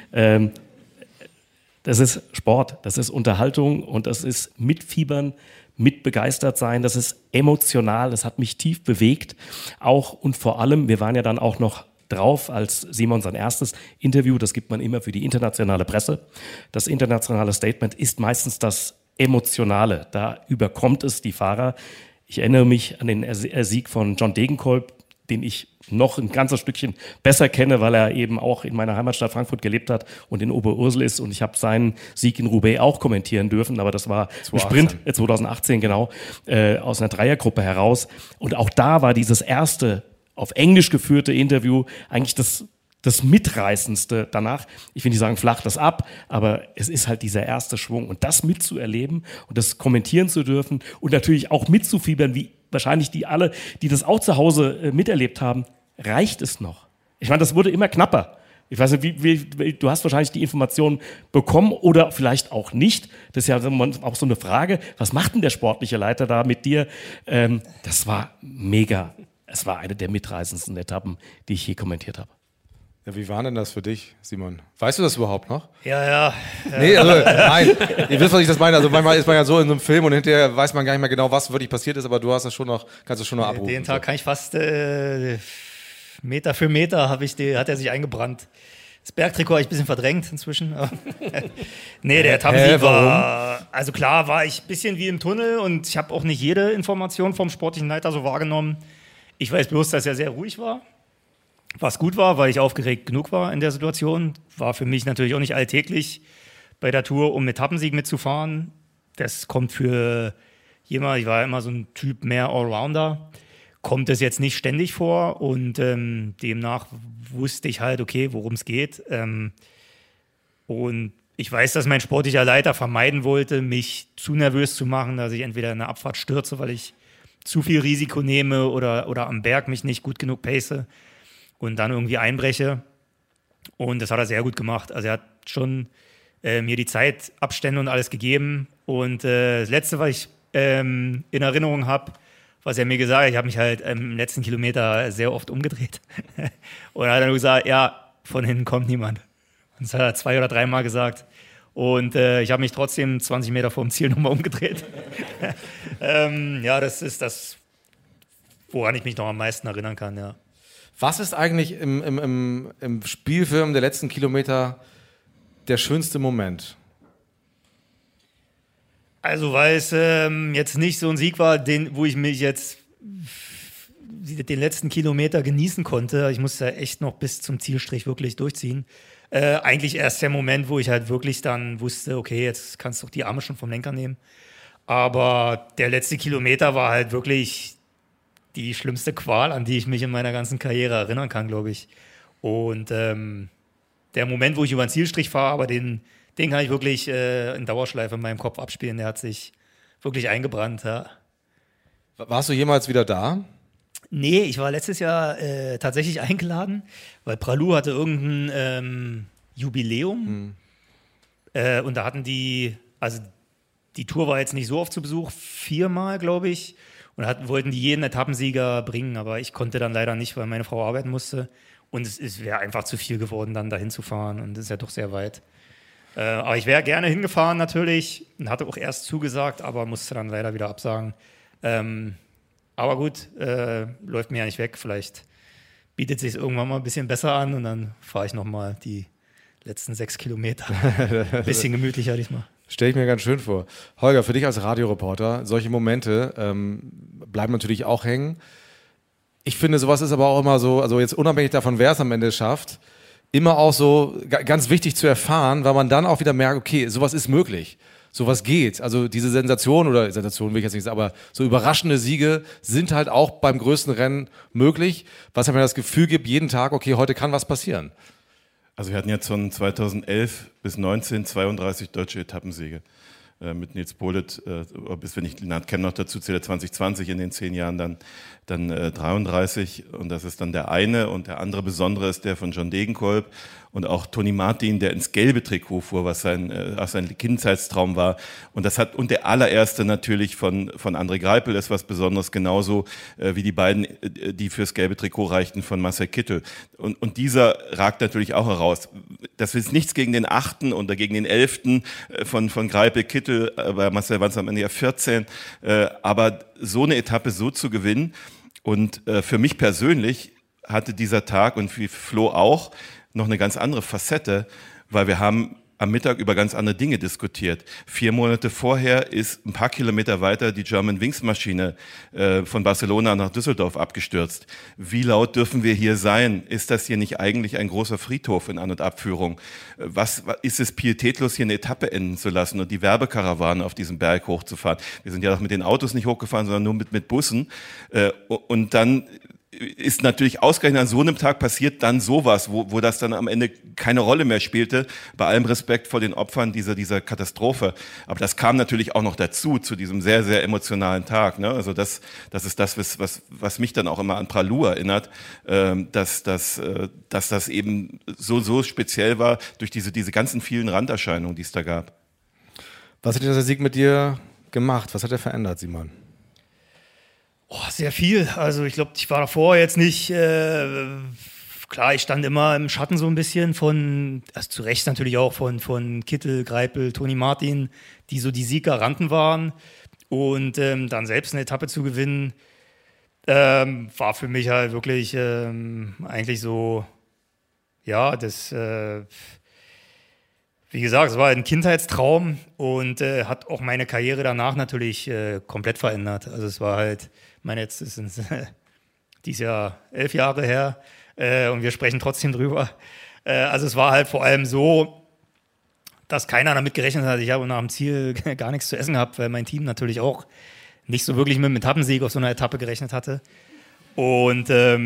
Das ist Sport, das ist Unterhaltung und das ist Mitfiebern, mitbegeistert sein, das ist emotional, das hat mich tief bewegt. Auch und vor allem, wir waren ja dann auch noch drauf, als Simon sein erstes Interview, das gibt man immer für die internationale Presse. Das internationale Statement ist meistens das Emotionale, da überkommt es die Fahrer. Ich erinnere mich an den Sieg von John Degenkolb, den ich noch ein ganzes Stückchen besser kenne, weil er eben auch in meiner Heimatstadt Frankfurt gelebt hat und in Oberursel ist. Und ich habe seinen Sieg in Roubaix auch kommentieren dürfen, aber das war ein Sprint, 2018 genau, aus einer Dreiergruppe heraus. Und auch da war dieses erste auf Englisch geführte Interview eigentlich das Mitreißendste danach. Ich will nicht sagen, flach das ab, aber es ist halt dieser erste Schwung. Und das mitzuerleben und das kommentieren zu dürfen und natürlich auch mitzufiebern, wie wahrscheinlich die alle, die das auch zu Hause miterlebt haben, reicht es noch. Ich meine, das wurde immer knapper. Ich weiß nicht, du hast wahrscheinlich die Informationen bekommen oder vielleicht auch nicht. Das ist ja auch so eine Frage. Was macht denn der sportliche Leiter da mit dir? Das war mega. Es war eine der mitreißendsten Etappen, die ich je kommentiert habe. Ja, wie war denn das für dich, Simon? Weißt du das überhaupt noch? Ja. Nee, also nein. Ihr wisst, was ich das meine. Also manchmal ist man ja so in so einem Film und hinterher weiß man gar nicht mehr genau, was wirklich passiert ist, aber du hast das schon noch, kannst du schon noch abrufen. Den Tag kann ich fast Meter für Meter hat er sich eingebrannt. Das Bergtrikot habe ich ein bisschen verdrängt inzwischen. Nee, der Etappensieg war, also klar war ich ein bisschen wie im Tunnel und ich habe auch nicht jede Information vom sportlichen Leiter so wahrgenommen. Ich weiß bloß, dass er sehr ruhig war. Was gut war, weil ich aufgeregt genug war in der Situation. War für mich natürlich auch nicht alltäglich bei der Tour, um Etappensieg mitzufahren. Das kommt für jemand, ich war immer so ein Typ mehr Allrounder, kommt es jetzt nicht ständig vor und demnach wusste ich halt, okay, worum es geht. Und ich weiß, dass mein sportlicher Leiter vermeiden wollte, mich zu nervös zu machen, dass ich entweder in der Abfahrt stürze, weil ich zu viel Risiko nehme oder am Berg mich nicht gut genug pace und dann irgendwie einbreche. Und das hat er sehr gut gemacht. Also er hat schon mir die Zeitabstände und alles gegeben. Und das Letzte, was ich in Erinnerung habe, was er mir gesagt hat, ich habe mich halt im letzten Kilometer sehr oft umgedreht. Und er hat dann nur gesagt, ja, von hinten kommt niemand. Und das hat er 2 oder 3 Mal gesagt. Und ich habe mich trotzdem 20 Meter vor dem Ziel nochmal umgedreht. Ja, das woran ich mich noch am meisten erinnern kann, ja. Was ist eigentlich im Spielfilm der letzten Kilometer der schönste Moment? Also, weil es jetzt nicht so ein Sieg war, wo ich mich jetzt den letzten Kilometer genießen konnte. Ich musste echt noch bis zum Zielstrich wirklich durchziehen. Eigentlich erst der Moment, wo ich halt wirklich dann wusste, okay, jetzt kannst du doch die Arme schon vom Lenker nehmen. Aber der letzte Kilometer war halt wirklich die schlimmste Qual, an die ich mich in meiner ganzen Karriere erinnern kann, glaube ich. Und der Moment, wo ich über den Zielstrich fahre, aber den kann ich wirklich in Dauerschleife in meinem Kopf abspielen. Der hat sich wirklich eingebrannt, ja. Warst du jemals wieder da? Nee, ich war letztes Jahr tatsächlich eingeladen, weil Pralu hatte irgendein Jubiläum. Und da hatten die Tour war jetzt nicht so oft zu Besuch, 4-mal, glaube ich. Und wollten die jeden Etappensieger bringen, aber ich konnte dann leider nicht, weil meine Frau arbeiten musste. Und es wäre einfach zu viel geworden, dann dahin zu fahren. Und es ist ja doch sehr weit. Aber ich wäre gerne hingefahren natürlich und hatte auch erst zugesagt, aber musste dann leider wieder absagen. Aber gut, läuft mir ja nicht weg. Vielleicht bietet es sich irgendwann mal ein bisschen besser an und dann fahre ich nochmal die letzten 6 Kilometer. Ein bisschen gemütlicher diesmal. Stelle ich mir ganz schön vor. Holger, für dich als Radioreporter, solche Momente bleiben natürlich auch hängen. Ich finde, sowas ist aber auch immer so, also jetzt unabhängig davon, wer es am Ende schafft, immer auch so ganz wichtig zu erfahren, weil man dann auch wieder merkt, okay, sowas ist möglich. Sowas geht. Also diese Sensation will ich jetzt nicht sagen, aber so überraschende Siege sind halt auch beim größten Rennen möglich, was mir das Gefühl gibt, jeden Tag, okay, heute kann was passieren. Also wir hatten jetzt von 2011 bis 19 32 deutsche Etappensiege. Mit Nils Politt, bis wenn ich Lennart Kemm noch dazu zähle, 2020 in den 10 Jahren dann 33. Und das ist dann der eine. Und der andere Besondere ist der von John Degenkolb und auch Toni Martin, der ins gelbe Trikot fuhr, was sein Kindheitstraum war. Und der allererste natürlich von André Greipel ist was Besonderes, genauso wie die beiden, die fürs gelbe Trikot reichten, von Marcel Kittel. Und dieser ragt natürlich auch heraus. Das ist nichts gegen den 8. oder gegen den 11. von Greipel, Kittel. Bei Marcel waren es am Ende ja 14. Aber so eine Etappe so zu gewinnen. Und für mich persönlich hatte dieser Tag und für Flo auch noch eine ganz andere Facette, weil wir haben am Mittag über ganz andere Dinge diskutiert. 4 Monate vorher ist ein paar Kilometer weiter die Germanwings-Maschine von Barcelona nach Düsseldorf abgestürzt. Wie laut dürfen wir hier sein? Ist das hier nicht eigentlich ein großer Friedhof in An- und Abführung? Was ist es pietätlos, hier eine Etappe enden zu lassen und die Werbekarawane auf diesem Berg hochzufahren? Wir sind ja auch mit den Autos nicht hochgefahren, sondern nur mit Bussen. Und dann ist natürlich ausgerechnet an so einem Tag passiert dann sowas, wo das dann am Ende keine Rolle mehr spielte, bei allem Respekt vor den Opfern dieser Katastrophe. Aber das kam natürlich auch noch dazu, zu diesem sehr, sehr emotionalen Tag. Ne? Also das ist das, was mich dann auch immer an Pralu erinnert, dass das eben so speziell war durch diese ganzen vielen Randerscheinungen, die es da gab. Was hat dieser Sieg mit dir gemacht? Was hat er verändert, Simon? Oh, sehr viel. Also ich glaube, ich war davor jetzt nicht, klar, ich stand immer im Schatten so ein bisschen zu Recht natürlich auch von Kittel, Greipel, Toni Martin, die so die Sieggaranten waren. Und dann selbst eine Etappe zu gewinnen, war für mich halt wirklich eigentlich so, ja, wie gesagt, es war ein Kindheitstraum und hat auch meine Karriere danach natürlich komplett verändert. Also es war halt, jetzt ist es dieses Jahr 11 Jahre her und wir sprechen trotzdem drüber. Also es war halt vor allem so, dass keiner damit gerechnet hat. Ich habe nach dem Ziel gar nichts zu essen gehabt, weil mein Team natürlich auch nicht so wirklich mit einem Etappensieg auf so einer Etappe gerechnet hatte. Und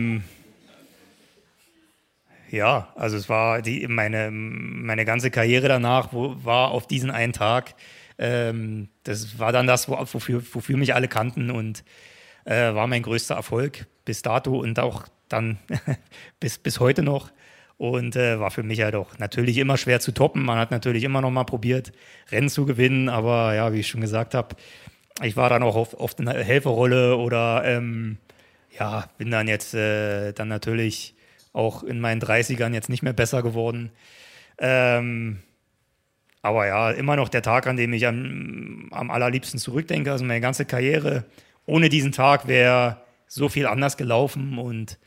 ja, also es war meine ganze Karriere danach war auf diesen einen Tag. Das war dann das, wofür mich alle kannten und war mein größter Erfolg bis dato und auch dann bis heute noch. Und war für mich halt auch natürlich immer schwer zu toppen. Man hat natürlich immer noch mal probiert, Rennen zu gewinnen, aber ja, wie ich schon gesagt habe, ich war dann auch oft in einer Helferrolle oder bin dann jetzt dann natürlich auch in meinen 30ern jetzt nicht mehr besser geworden. Aber ja, immer noch der Tag, an dem ich am allerliebsten zurückdenke. Also meine ganze Karriere ohne diesen Tag wäre so viel anders gelaufen und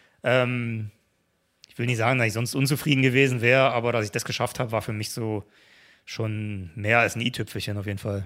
ich will nicht sagen, dass ich sonst unzufrieden gewesen wäre, aber dass ich das geschafft habe, war für mich so schon mehr als ein i-Tüpfelchen auf jeden Fall.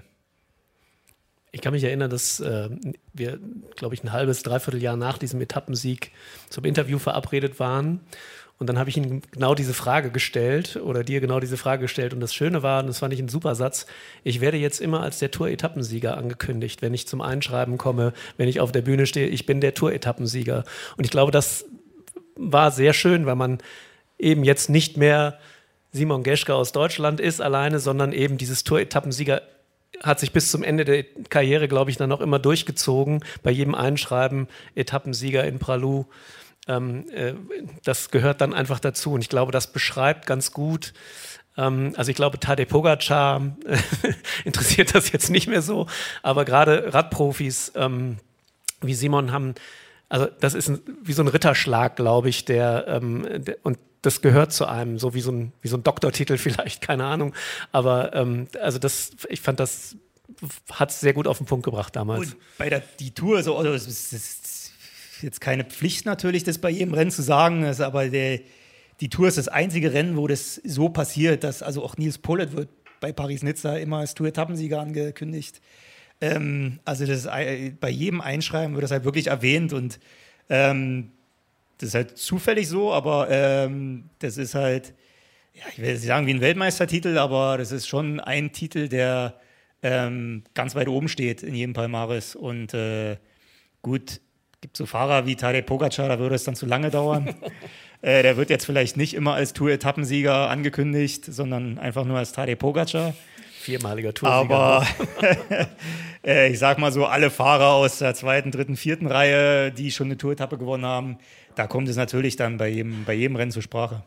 Ich kann mich erinnern, dass wir, glaube ich, ein halbes, dreiviertel Jahr nach diesem Etappensieg zum Interview verabredet waren. Und dann habe ich ihm genau diese Frage gestellt oder dir genau diese Frage gestellt. Und das Schöne war, und das fand ich ein super Satz, ich werde jetzt immer als der Tour-Etappensieger angekündigt, wenn ich zum Einschreiben komme, wenn ich auf der Bühne stehe, ich bin der Tour-Etappensieger. Und ich glaube, das war sehr schön, weil man eben jetzt nicht mehr Simon Geschke aus Deutschland ist alleine, sondern eben dieses Tour-Etappensieger hat sich bis zum Ende der Karriere, glaube ich, dann auch immer durchgezogen. Bei jedem Einschreiben Etappensieger in Pralou. Das gehört dann einfach dazu. Und ich glaube, das beschreibt ganz gut. Also ich glaube, Tadej Pogačar interessiert das jetzt nicht mehr so. Aber gerade Radprofis wie Simon haben, also das ist wie so ein Ritterschlag, glaube ich, und das gehört zu einem, so wie so ein Doktortitel vielleicht, keine Ahnung. Aber also ich fand, das hat es sehr gut auf den Punkt gebracht damals. Und bei die Tour, so, also es ist jetzt keine Pflicht natürlich, das bei jedem Rennen zu sagen, aber die Tour ist das einzige Rennen, wo das so passiert, dass also auch Nils Politt wird bei Paris-Nizza immer als Tour-Etappensieger angekündigt. Also das bei jedem Einschreiben wird das halt wirklich erwähnt und das ist halt zufällig so, aber das ist halt, ja, ich will jetzt nicht sagen wie ein Weltmeistertitel, aber das ist schon ein Titel, der ganz weit oben steht in jedem Palmares. Und gut, gibt so Fahrer wie Tadej Pogačar, da würde es dann zu lange dauern. Der wird jetzt vielleicht nicht immer als Tour-Etappensieger angekündigt, sondern einfach nur als Tadej Pogačar. Viermaliger Toursieger. Aber ich sag mal so, alle Fahrer aus der 2., 3., 4. Reihe, die schon eine Tour-Etappe gewonnen haben, da kommt es natürlich dann bei jedem Rennen zur Sprache.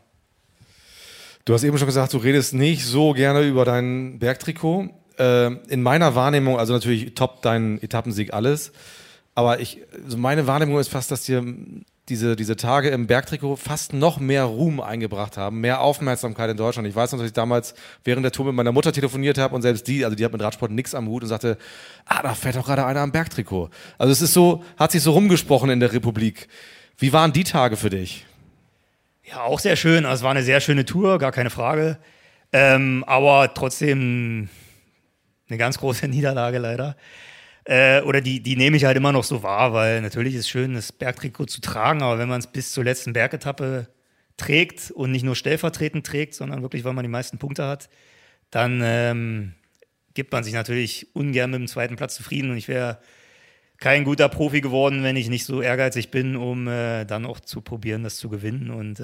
Du hast eben schon gesagt, du redest nicht so gerne über dein Bergtrikot. In meiner Wahrnehmung, also natürlich top dein Etappensieg, alles. Aber also meine Wahrnehmung ist fast, dass dir diese Tage im Bergtrikot fast noch mehr Ruhm eingebracht haben, mehr Aufmerksamkeit in Deutschland. Ich weiß noch, dass ich damals während der Tour mit meiner Mutter telefoniert habe und selbst die hat mit Radsport nichts am Hut und sagte, da fährt doch gerade einer am Bergtrikot. Also es ist so, hat sich so rumgesprochen in der Republik. Wie waren die Tage für dich? Ja, auch sehr schön. Also es war eine sehr schöne Tour, gar keine Frage. Aber trotzdem eine ganz große Niederlage leider. Oder die nehme ich halt immer noch so wahr, weil natürlich ist es schön, das Bergtrikot zu tragen, aber wenn man es bis zur letzten Bergetappe trägt und nicht nur stellvertretend trägt, sondern wirklich, weil man die meisten Punkte hat, dann gibt man sich natürlich ungern mit dem 2. Platz zufrieden und ich wäre kein guter Profi geworden, wenn ich nicht so ehrgeizig bin, um dann auch zu probieren, das zu gewinnen. Und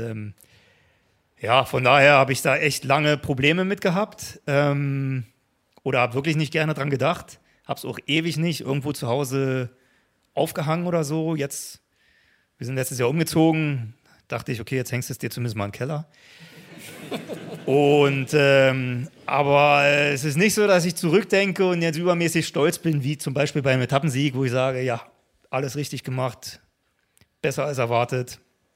ja, von daher habe ich da echt lange Probleme mit gehabt oder habe wirklich nicht gerne dran gedacht. Habe es auch ewig nicht irgendwo zu Hause aufgehangen oder so. Wir sind letztes Jahr umgezogen, dachte ich, okay, jetzt hängst du es dir zumindest mal im Keller. Und aber es ist nicht so, dass ich zurückdenke und jetzt übermäßig stolz bin, wie zum Beispiel beim Etappensieg, wo ich sage, ja, alles richtig gemacht, besser als erwartet.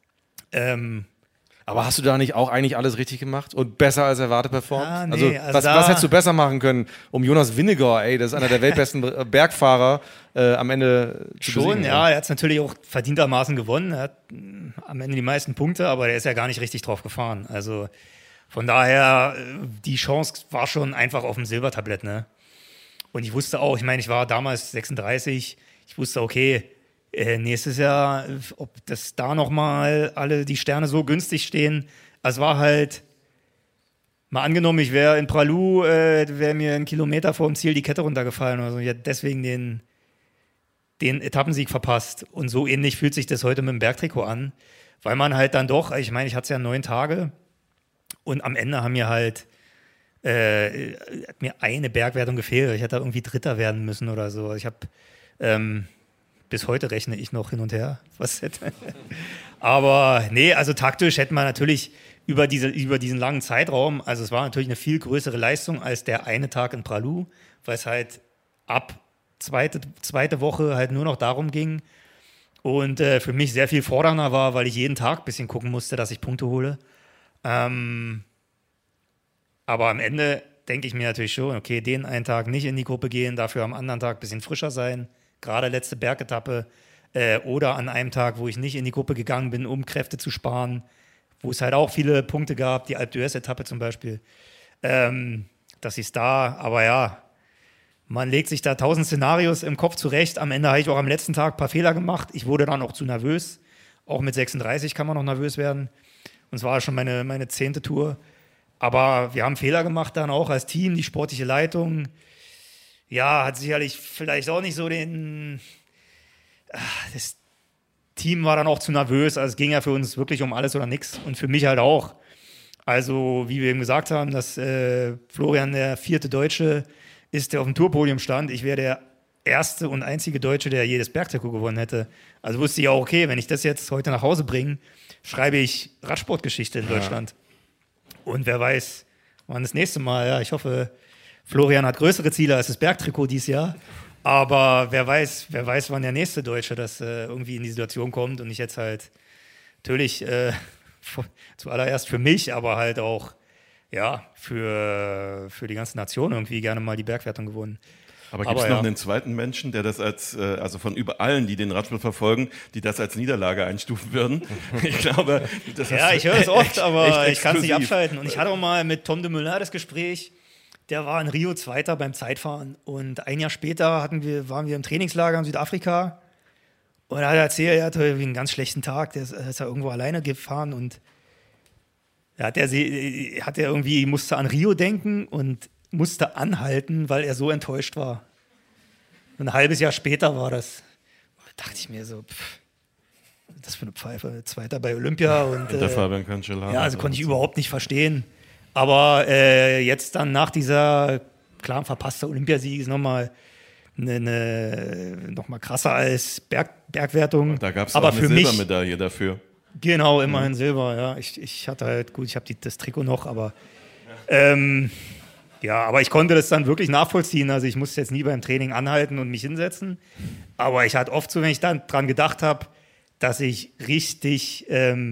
Aber hast du da nicht auch eigentlich alles richtig gemacht und besser als erwartet performt? Ah, nee, also was hättest du besser machen können, um Jonas Vingegaard, das ist einer der weltbesten Bergfahrer, am Ende zu besiegen? Schon, ja, er hat es natürlich auch verdientermaßen gewonnen. Er hat am Ende die meisten Punkte, aber der ist ja gar nicht richtig drauf gefahren. Also von daher, die Chance war schon einfach auf dem Silbertablett, ne? Und ich wusste auch, ich meine, ich war damals 36, ich wusste, okay, nächstes Jahr, ob das da nochmal alle die Sterne so günstig stehen. Also war halt, mal angenommen, ich wäre in Pralou, wäre mir einen Kilometer vor dem Ziel die Kette runtergefallen oder so. Ich hätte deswegen den Etappensieg verpasst. Und so ähnlich fühlt sich das heute mit dem Bergtrikot an, weil man halt dann doch, ich meine, ich hatte es ja 9 Tage und am Ende haben mir halt hat mir eine Bergwertung gefehlt. Ich hätte da irgendwie Dritter werden müssen oder so. Ich habe bis heute rechne ich noch hin und her. Aber nee, also taktisch hätte man natürlich über diesen langen Zeitraum, also es war natürlich eine viel größere Leistung als der eine Tag in Pralou, weil es halt ab zweite Woche halt nur noch darum ging und für mich sehr viel fordernder war, weil ich jeden Tag ein bisschen gucken musste, dass ich Punkte hole. Aber am Ende denke ich mir natürlich schon, okay, den einen Tag nicht in die Gruppe gehen, dafür am anderen Tag ein bisschen frischer sein. Gerade letzte Bergetappe, Oder an einem Tag, wo ich nicht in die Gruppe gegangen bin, um Kräfte zu sparen, wo es halt auch viele Punkte gab, die Alpe d'Huez-Etappe zum Beispiel, dass ich es da, aber ja, man legt sich da 1000 Szenarios im Kopf zurecht. Am Ende habe ich auch am letzten Tag ein paar Fehler gemacht. Ich wurde dann auch zu nervös. Auch mit 36 kann man noch nervös werden. Und es war schon meine 10. Tour. Aber wir haben Fehler gemacht dann auch als Team. Die sportliche Leitung, ja, hat sicherlich vielleicht auch nicht so das Team war dann auch zu nervös. Also es ging ja für uns wirklich um alles oder nichts. Und für mich halt auch. Also, wie wir eben gesagt haben, dass Florian der 4. Deutsche ist, der auf dem Tourpodium stand. Ich wäre der erste und einzige Deutsche, der jedes Bergtrikot gewonnen hätte. Also wusste ich auch, okay, wenn ich das jetzt heute nach Hause bringe, schreibe ich Radsportgeschichte in Deutschland. Und wer weiß, wann das nächste Mal. Ja, ich hoffe, Florian hat größere Ziele als das Bergtrikot dieses Jahr. Aber wer weiß, wann der nächste Deutsche das irgendwie in die Situation kommt und ich jetzt halt natürlich zuallererst für mich, aber halt auch für die ganze Nation irgendwie gerne mal die Bergwertung gewonnen. Aber gibt es noch einen zweiten Menschen, der das also von über allen, die den Radsport verfolgen, die das als Niederlage einstufen würden? Ich glaube, das ich höre es oft, aber ich kann es nicht abschalten. Und ich hatte auch mal mit Tom de Muller das Gespräch, der war in Rio Zweiter beim Zeitfahren. Und ein Jahr später waren wir im Trainingslager in Südafrika. Und er hat erzählt, er hatte irgendwie einen ganz schlechten Tag, der ist ja irgendwo alleine gefahren und musste an Rio denken und musste anhalten, weil er so enttäuscht war. Und ein halbes Jahr später war das. Da dachte ich mir so, das für eine Pfeife, Zweiter bei Olympia. Und der Fabian Cancellara. Ja, also konnte ich überhaupt nicht verstehen. Aber jetzt dann nach dieser klaren verpassten Olympiasieg ist nochmal noch mal krasser als Bergwertung. Da gab es auch eine Silbermedaille dafür. Genau, immerhin Silber, ja. Ich hatte halt, gut, ich habe das Trikot noch, aber aber ich konnte das dann wirklich nachvollziehen. Also ich musste jetzt nie beim Training anhalten und mich hinsetzen. Aber ich hatte oft so, wenn ich dann dran gedacht habe, dass ich richtig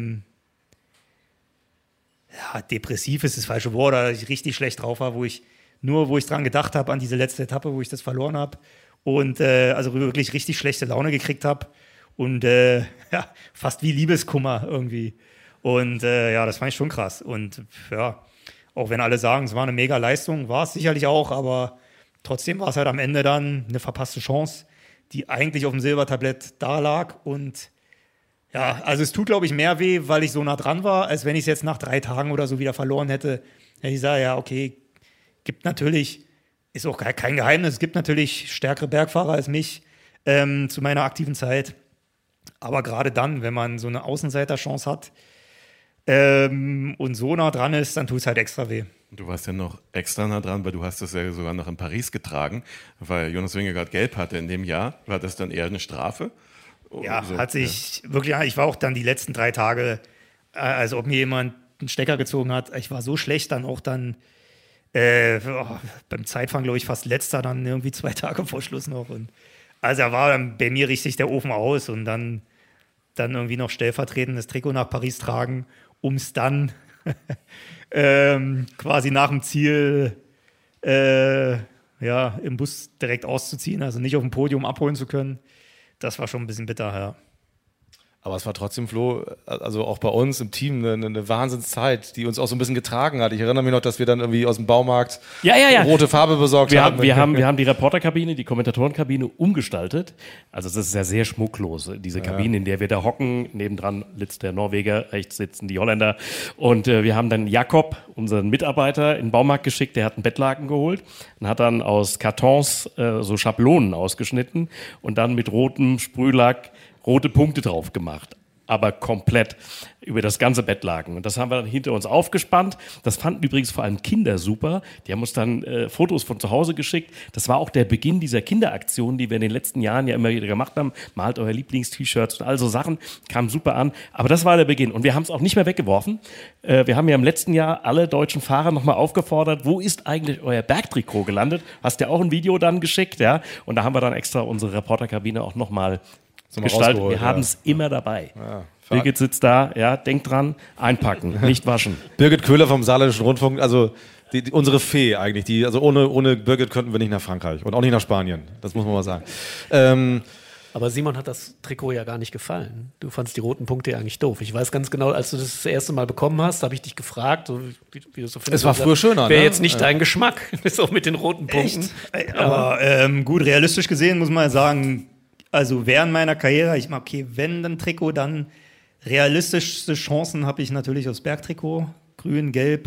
depressiv ist das falsche Wort, oder ich richtig schlecht drauf war, wo ich dran gedacht habe an diese letzte Etappe, wo ich das verloren habe und also wirklich richtig schlechte Laune gekriegt habe und fast wie Liebeskummer irgendwie. Und das fand ich schon krass. Und auch wenn alle sagen, es war eine mega Leistung, war es sicherlich auch, aber trotzdem war es halt am Ende dann eine verpasste Chance, die eigentlich auf dem Silbertablett da lag. Und also es tut, glaube ich, mehr weh, weil ich so nah dran war, als wenn ich es jetzt nach 3 Tagen oder so wieder verloren hätte. Hätte ich gesagt, okay, gibt natürlich, ist auch kein Geheimnis, es gibt natürlich stärkere Bergfahrer als mich zu meiner aktiven Zeit. Aber gerade dann, wenn man so eine Außenseiterchance hat und so nah dran ist, dann tut es halt extra weh. Du warst ja noch extra nah dran, weil du hast das ja sogar noch in Paris getragen, weil Jonas Vingegaard gelb hatte in dem Jahr. War das dann eher eine Strafe? Ja, so, wirklich, ich war auch dann die letzten 3 Tage, als ob mir jemand einen Stecker gezogen hat. Ich war so schlecht dann auch beim Zeitfahren, glaube ich, fast letzter, dann irgendwie 2 Tage vor Schluss noch. Und also da war dann bei mir richtig der Ofen aus und dann irgendwie noch stellvertretend das Trikot nach Paris tragen, um es dann quasi nach dem Ziel im Bus direkt auszuziehen, also nicht auf dem Podium abholen zu können. Das war schon ein bisschen bitter, ja. Aber es war trotzdem, Flo, also auch bei uns im Team eine Wahnsinnszeit, die uns auch so ein bisschen getragen hat. Ich erinnere mich noch, dass wir dann irgendwie aus dem Baumarkt rote Farbe besorgt haben. Wir haben die Reporterkabine, die Kommentatorenkabine umgestaltet. Also es ist ja sehr schmucklos, diese Kabine, in der wir da hocken. Nebendran sitzt der Norweger, rechts sitzen die Holländer. Und wir haben dann Jakob, unseren Mitarbeiter, in den Baumarkt geschickt. Der hat einen Bettlaken geholt und hat dann aus Kartons so Schablonen ausgeschnitten und dann mit rotem Sprühlack rote Punkte drauf gemacht, aber komplett über das ganze Bettlaken. Und das haben wir dann hinter uns aufgespannt. Das fanden übrigens vor allem Kinder super. Die haben uns dann Fotos von zu Hause geschickt. Das war auch der Beginn dieser Kinderaktion, die wir in den letzten Jahren ja immer wieder gemacht haben. Malt euer Lieblings-T-Shirts und all so Sachen. Kam super an. Aber das war der Beginn. Und wir haben es auch nicht mehr weggeworfen. Wir haben ja im letzten Jahr alle deutschen Fahrer nochmal aufgefordert, wo ist eigentlich euer Bergtrikot gelandet? Hast ja auch ein Video dann geschickt, ja? Und da haben wir dann extra unsere Reporterkabine auch nochmal gestaltet. Wir haben es immer dabei. Ja, Birgit sitzt da, denkt dran, einpacken, nicht waschen. Birgit Köhler vom Saarländischen Rundfunk, also unsere Fee eigentlich. Also ohne Birgit könnten wir nicht nach Frankreich und auch nicht nach Spanien. Das muss man mal sagen. Aber Simon hat das Trikot ja gar nicht gefallen. Du fandst die roten Punkte ja eigentlich doof. Ich weiß ganz genau, als du das erste Mal bekommen hast, habe ich dich gefragt, so, wie du so findest. Es war früher schöner, wäre ne? jetzt nicht dein Geschmack, so mit den roten Punkten. Echt? Aber gut, realistisch gesehen muss man sagen, also während meiner Karriere, ich mag, okay, wenn dann Trikot, dann realistischste Chancen habe ich natürlich aufs Bergtrikot. Grün, gelb.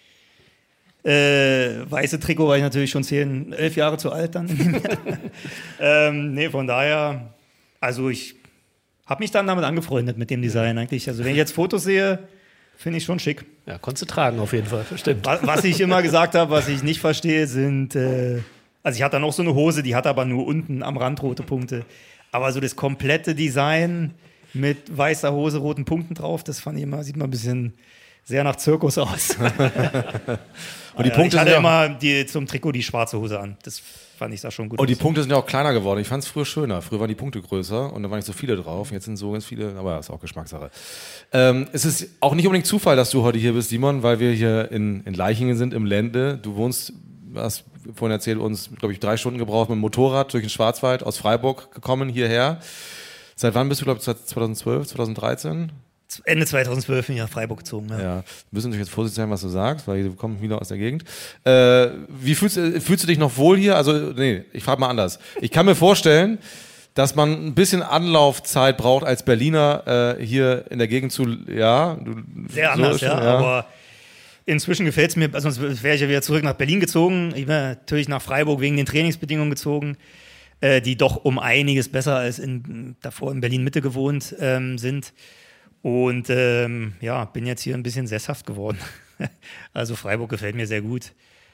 Weiße Trikot war ich natürlich schon 11 Jahre zu alt dann. Nee, von daher, also ich habe mich dann damit angefreundet mit dem Design eigentlich. Also wenn ich jetzt Fotos sehe, finde ich schon schick. Ja, konntest du tragen auf jeden Fall, stimmt. Was ich immer gesagt habe, was ich nicht verstehe, sind, also ich hatte dann auch so eine Hose, die hat aber nur unten am Rand rote Punkte. Aber so das komplette Design mit weißer Hose, roten Punkten drauf, das fand ich immer, sieht mal ein bisschen sehr nach Zirkus aus. Und die Punkte ich hatte sind immer zum Trikot die schwarze Hose an. Das fand ich da schon gut. Und die Punkte sind ja auch kleiner geworden. Ich fand es früher schöner. Früher waren die Punkte größer und da waren nicht so viele drauf. Jetzt sind so ganz viele, aber das ist auch Geschmackssache. Es ist auch nicht unbedingt Zufall, dass du heute hier bist, Simon, weil wir hier in Leichingen sind, im Lände. Du wohnst, hast vorhin erzählt, uns, glaube ich, 3 Stunden gebraucht mit dem Motorrad durch den Schwarzwald aus Freiburg gekommen hierher. Seit wann bist du, glaube ich, 2012, 2013? Ende 2012 bin ich nach Freiburg gezogen. Ja. Ja, müssen natürlich jetzt vorsichtig sein, was du sagst, weil wir kommen wieder aus der Gegend. Wie fühlst du dich noch wohl hier? Also, nee, ich frage mal anders. Ich kann mir vorstellen, dass man ein bisschen Anlaufzeit braucht als Berliner hier in der Gegend zu, ja. Sehr anders, ja, aber inzwischen gefällt es mir, sonst wäre ich ja wieder zurück nach Berlin gezogen. Ich bin natürlich nach Freiburg wegen den Trainingsbedingungen gezogen, die doch um einiges besser als davor in Berlin-Mitte gewohnt sind. Und ja, bin jetzt hier ein bisschen sesshaft geworden. Also Freiburg gefällt mir sehr gut.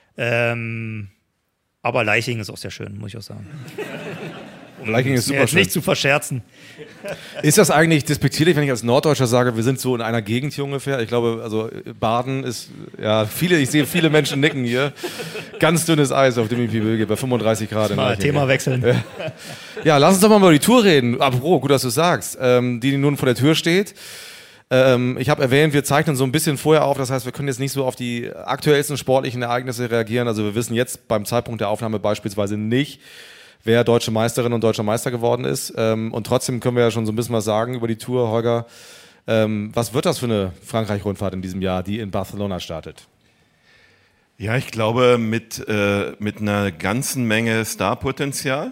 Aber Leichingen ist auch sehr schön, muss ich auch sagen. Leichingen ist super jetzt schön. Nicht zu verscherzen. Ist das eigentlich despektierlich, wenn ich als Norddeutscher sage, wir sind so in einer Gegend hier ungefähr? Ich glaube, also Baden ist, ja, ich sehe viele Menschen nicken hier. Ganz dünnes Eis, auf dem ich viel gehe, bei 35 Grad. Mal Thema wechseln. Ja, lass uns doch mal über die Tour reden. Apropos, gut, dass du sagst. Die nun vor der Tür steht. Ich habe erwähnt, wir zeichnen so ein bisschen vorher auf, das heißt, wir können jetzt nicht so auf die aktuellsten sportlichen Ereignisse reagieren. Also wir wissen jetzt beim Zeitpunkt der Aufnahme beispielsweise nicht, wer deutsche Meisterin und deutscher Meister geworden ist. Und trotzdem können wir ja schon so ein bisschen was sagen über die Tour, Holger. Was wird das für eine Frankreich-Rundfahrt in diesem Jahr, die in Barcelona startet? Ja, ich glaube mit einer ganzen Menge Starpotenzial.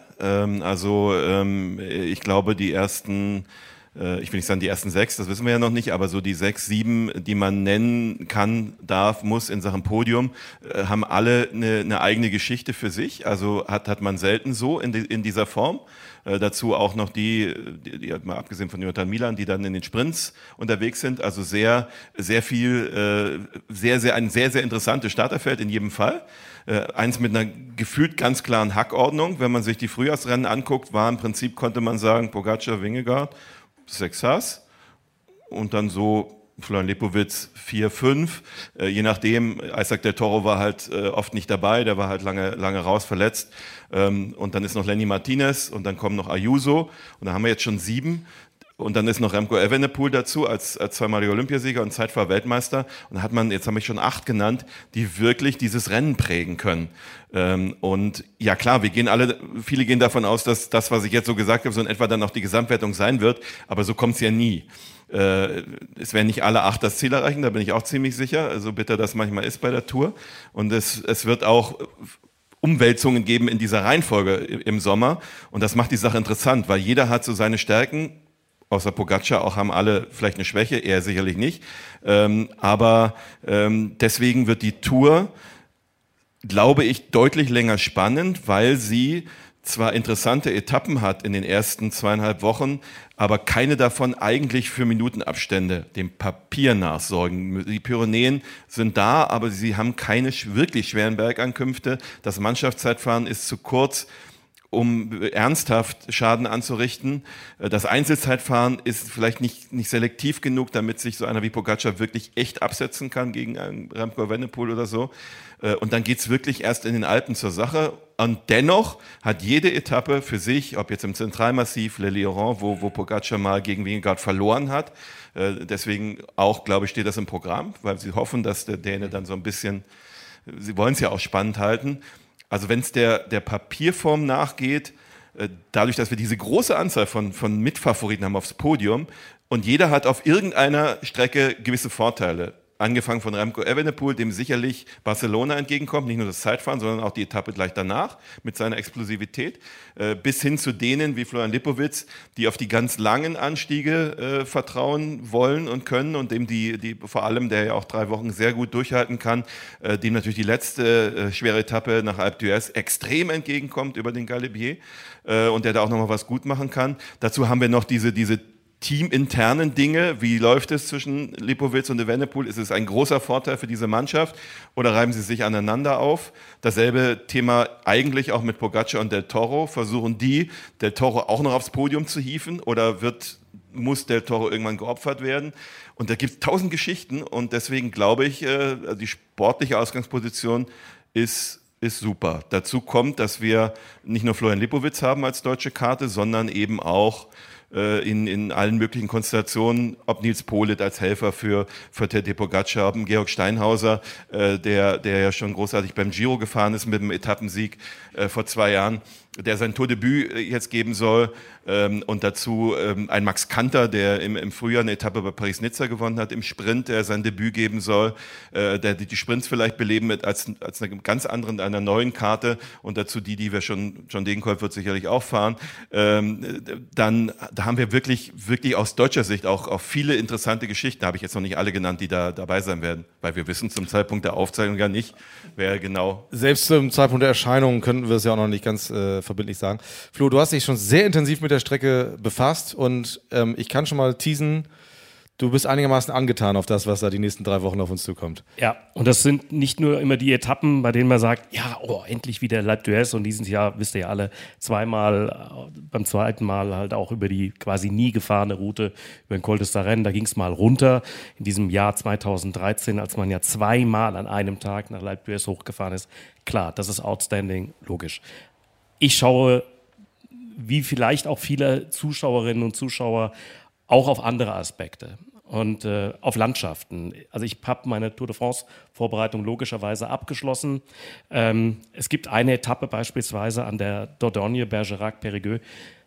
Ich glaube die ersten, ich will nicht sagen die ersten 6, das wissen wir ja noch nicht, aber so die 6, 7, die man nennen kann, darf, muss in Sachen Podium, haben alle eine eigene Geschichte für sich. Also hat man selten so in dieser Form. Dazu auch noch die mal abgesehen von Jonathan Milan, die dann in den Sprints unterwegs sind. Also sehr, sehr viel, ein sehr, sehr interessantes Starterfeld in jedem Fall. Eins mit einer gefühlt ganz klaren Hackordnung. Wenn man sich die Frühjahrsrennen anguckt, war im Prinzip, konnte man sagen, Pogacar, Vingegaard, 6 Haas und dann so Florian Lepowitz 4, 5, je nachdem. Isaac del Toro war halt oft nicht dabei, der war halt lange raus, verletzt. Und dann ist noch Lenny Martinez und dann kommen noch Ayuso und da haben wir jetzt schon 7. Und dann ist noch Remco Evenepoel dazu als zweimaliger Olympiasieger und Zeitfahr-Weltmeister. Und da hat man, jetzt habe ich schon 8 genannt, die wirklich dieses Rennen prägen können. Und ja klar, viele gehen davon aus, dass das, was ich jetzt so gesagt habe, so in etwa dann auch die Gesamtwertung sein wird. Aber so kommt es ja nie. Es werden nicht alle 8 das Ziel erreichen, da bin ich auch ziemlich sicher, so bitter das manchmal ist bei der Tour. Und es wird auch Umwälzungen geben in dieser Reihenfolge im Sommer. Und das macht die Sache interessant, weil jeder hat so seine Stärken. Außer Pogacar auch haben alle vielleicht eine Schwäche, er sicherlich nicht. Aber deswegen wird die Tour, glaube ich, deutlich länger spannend, weil sie zwar interessante Etappen hat in den ersten 2,5 Wochen, aber keine davon eigentlich für Minutenabstände dem Papier nachsorgen. Die Pyrenäen sind da, aber sie haben keine wirklich schweren Bergankünfte. Das Mannschaftszeitfahren ist zu kurz, um ernsthaft Schaden anzurichten. Das Einzelzeitfahren ist vielleicht nicht selektiv genug, damit sich so einer wie Pogacar wirklich echt absetzen kann gegen einen Remco Evenepoel oder so. Und dann geht's wirklich erst in den Alpen zur Sache. Und dennoch hat jede Etappe für sich, ob jetzt im Zentralmassiv, Le Lieuran, wo Pogacar mal gegen Vingegaard verloren hat, deswegen auch, glaube ich, steht das im Programm, weil sie hoffen, dass der Däne dann so ein bisschen, sie wollen es ja auch spannend halten. Also wenn es der Papierform nachgeht, dadurch, dass wir diese große Anzahl von Mitfavoriten haben aufs Podium und jeder hat auf irgendeiner Strecke gewisse Vorteile. Angefangen von Remco Evenepoel, dem sicherlich Barcelona entgegenkommt, nicht nur das Zeitfahren, sondern auch die Etappe gleich danach mit seiner Explosivität, bis hin zu denen wie Florian Lipowitz, die auf die ganz langen Anstiege vertrauen wollen und können und dem die vor allem, der ja auch 3 Wochen sehr gut durchhalten kann, dem natürlich die letzte schwere Etappe nach Alpe d'Huez extrem entgegenkommt über den Galibier und der da auch nochmal was gut machen kann. Dazu haben wir noch diese teaminternen Dinge, wie läuft es zwischen Lipowitz und Evenepoel? Ist es ein großer Vorteil für diese Mannschaft oder reiben sie sich aneinander auf? Dasselbe Thema eigentlich auch mit Pogacar und Del Toro. Versuchen die, Del Toro auch noch aufs Podium zu hieven oder muss Del Toro irgendwann geopfert werden? Und da gibt es 1000 Geschichten und deswegen glaube ich, die sportliche Ausgangsposition ist super. Dazu kommt, dass wir nicht nur Florian Lipowitz haben als deutsche Karte, sondern eben auch in allen möglichen Konstellationen, ob Nils Politt als Helfer für Tadej Pogacar, ob Georg Steinhauser, der ja schon großartig beim Giro gefahren ist mit dem Etappensieg vor 2 Jahren, der sein Tourdebüt jetzt geben soll, und dazu ein Max Kanter, der im Frühjahr eine Etappe bei Paris-Nizza gewonnen hat, im Sprint, der sein Debüt geben soll, der die Sprints vielleicht beleben mit als eine ganz anderen, einer neuen Karte und dazu die wir schon, John Degenkolb wird sicherlich auch fahren, dann da haben wir wirklich aus deutscher Sicht auch viele interessante Geschichten, habe ich jetzt noch nicht alle genannt, die da dabei sein werden, weil wir wissen zum Zeitpunkt der Aufzeichnung ja nicht, wer genau. Selbst zum Zeitpunkt der Erscheinung könnten wir es ja auch noch nicht ganz verbindlich sagen. Flo, du hast dich schon sehr intensiv mit der Strecke befasst und ich kann schon mal teasen, du bist einigermaßen angetan auf das, was da die nächsten 3 Wochen auf uns zukommt. Ja, und das sind nicht nur immer die Etappen, bei denen man sagt, ja, endlich wieder Alpe d'Huez und dieses Jahr, wisst ihr ja alle, beim zweiten Mal halt auch über die quasi nie gefahrene Route über den Col de Sarenne, da ging es mal runter. In diesem Jahr 2013, als man ja 2-mal an einem Tag nach Alpe d'Huez hochgefahren ist, klar, das ist outstanding, logisch. Ich schaue, wie vielleicht auch viele Zuschauerinnen und Zuschauer, auch auf andere Aspekte und auf Landschaften. Also ich habe meine Tour de France-Vorbereitung logischerweise abgeschlossen. Es gibt eine Etappe beispielsweise an der Dordogne, Bergerac,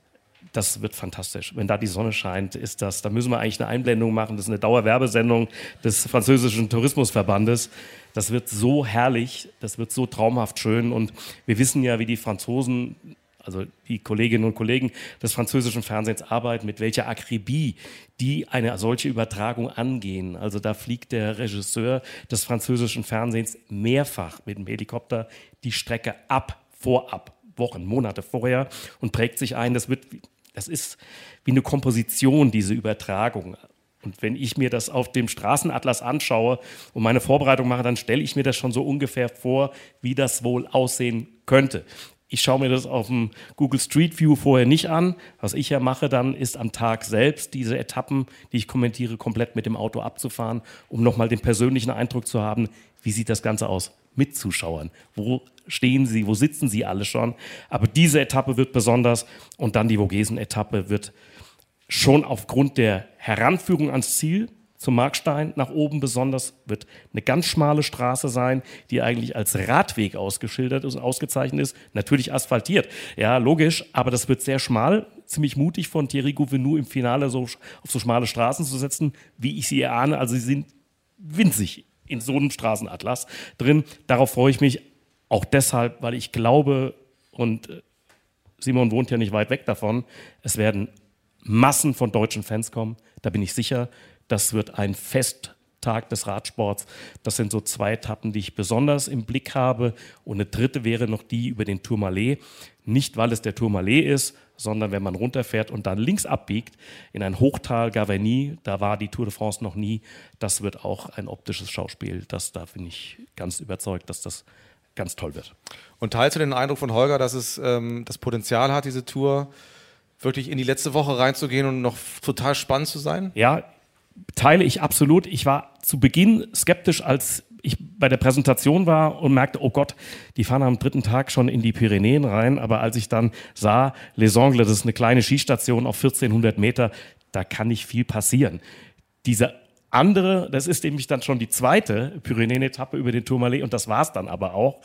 Das wird fantastisch. Wenn da die Sonne scheint, da müssen wir eigentlich eine Einblendung machen. Das ist eine Dauerwerbesendung des französischen Tourismusverbandes. Das wird so herrlich, das wird so traumhaft schön. Und wir wissen ja, wie die Franzosen, also die Kolleginnen und Kollegen des französischen Fernsehens arbeiten, mit welcher Akribie die eine solche Übertragung angehen. Also da fliegt der Regisseur des französischen Fernsehens mehrfach mit dem Helikopter die Strecke vorab, Wochen, Monate vorher und prägt sich ein. Das ist wie eine Komposition, diese Übertragung. Und wenn ich mir das auf dem Straßenatlas anschaue und meine Vorbereitung mache, dann stelle ich mir das schon so ungefähr vor, wie das wohl aussehen könnte. Ich schaue mir das auf dem Google Street View vorher nicht an. Was ich ja mache dann, ist am Tag selbst diese Etappen, die ich kommentiere, komplett mit dem Auto abzufahren, um nochmal den persönlichen Eindruck zu haben, wie sieht das Ganze aus mit Zuschauern? Wo stehen sie, wo sitzen sie alle schon? Aber diese Etappe wird besonders und dann die Vogesen-Etappe wird schon aufgrund der Heranführung ans Ziel zum Markstein nach oben besonders, wird eine ganz schmale Straße sein, die eigentlich als Radweg ausgeschildert ist und ausgezeichnet ist. Natürlich asphaltiert, ja, logisch, aber das wird sehr schmal. Ziemlich mutig von Thierry Gouvenou im Finale so auf so schmale Straßen zu setzen, wie ich sie erahne. Also sie sind winzig in so einem Straßenatlas drin. Darauf freue ich mich auch deshalb, weil ich glaube, und Simon wohnt ja nicht weit weg davon, es werden Massen von deutschen Fans kommen, da bin ich sicher. Das wird ein Festtag des Radsports. Das sind so 2 Etappen, die ich besonders im Blick habe. Und eine dritte wäre noch die über den Tourmalet. Nicht, weil es der Tourmalet ist, sondern wenn man runterfährt und dann links abbiegt in ein Hochtal Gavarnie, da war die Tour de France noch nie. Das wird auch ein optisches Schauspiel. Da bin ich ganz überzeugt, dass das ganz toll wird. Und teilst du den Eindruck von Holger, dass es das Potenzial hat, diese Tour wirklich in die letzte Woche reinzugehen und noch total spannend zu sein? Ja, teile ich absolut. Ich war zu Beginn skeptisch, als ich bei der Präsentation war und merkte, oh Gott, die fahren am 3. Tag schon in die Pyrenäen rein. Aber als ich dann sah, Les Angles, das ist eine kleine Skistation auf 1400 Meter, da kann nicht viel passieren. Diese andere, das ist nämlich dann schon die 2. Pyrenäen-Etappe über den Tourmalet und das war es dann aber auch.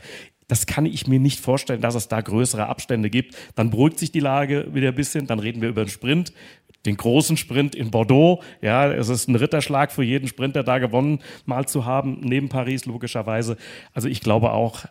Das kann ich mir nicht vorstellen, dass es da größere Abstände gibt. Dann beruhigt sich die Lage wieder ein bisschen, dann reden wir über den Sprint, den großen Sprint in Bordeaux. Ja, es ist ein Ritterschlag für jeden Sprinter, da gewonnen mal zu haben, neben Paris logischerweise. Also ich glaube auch,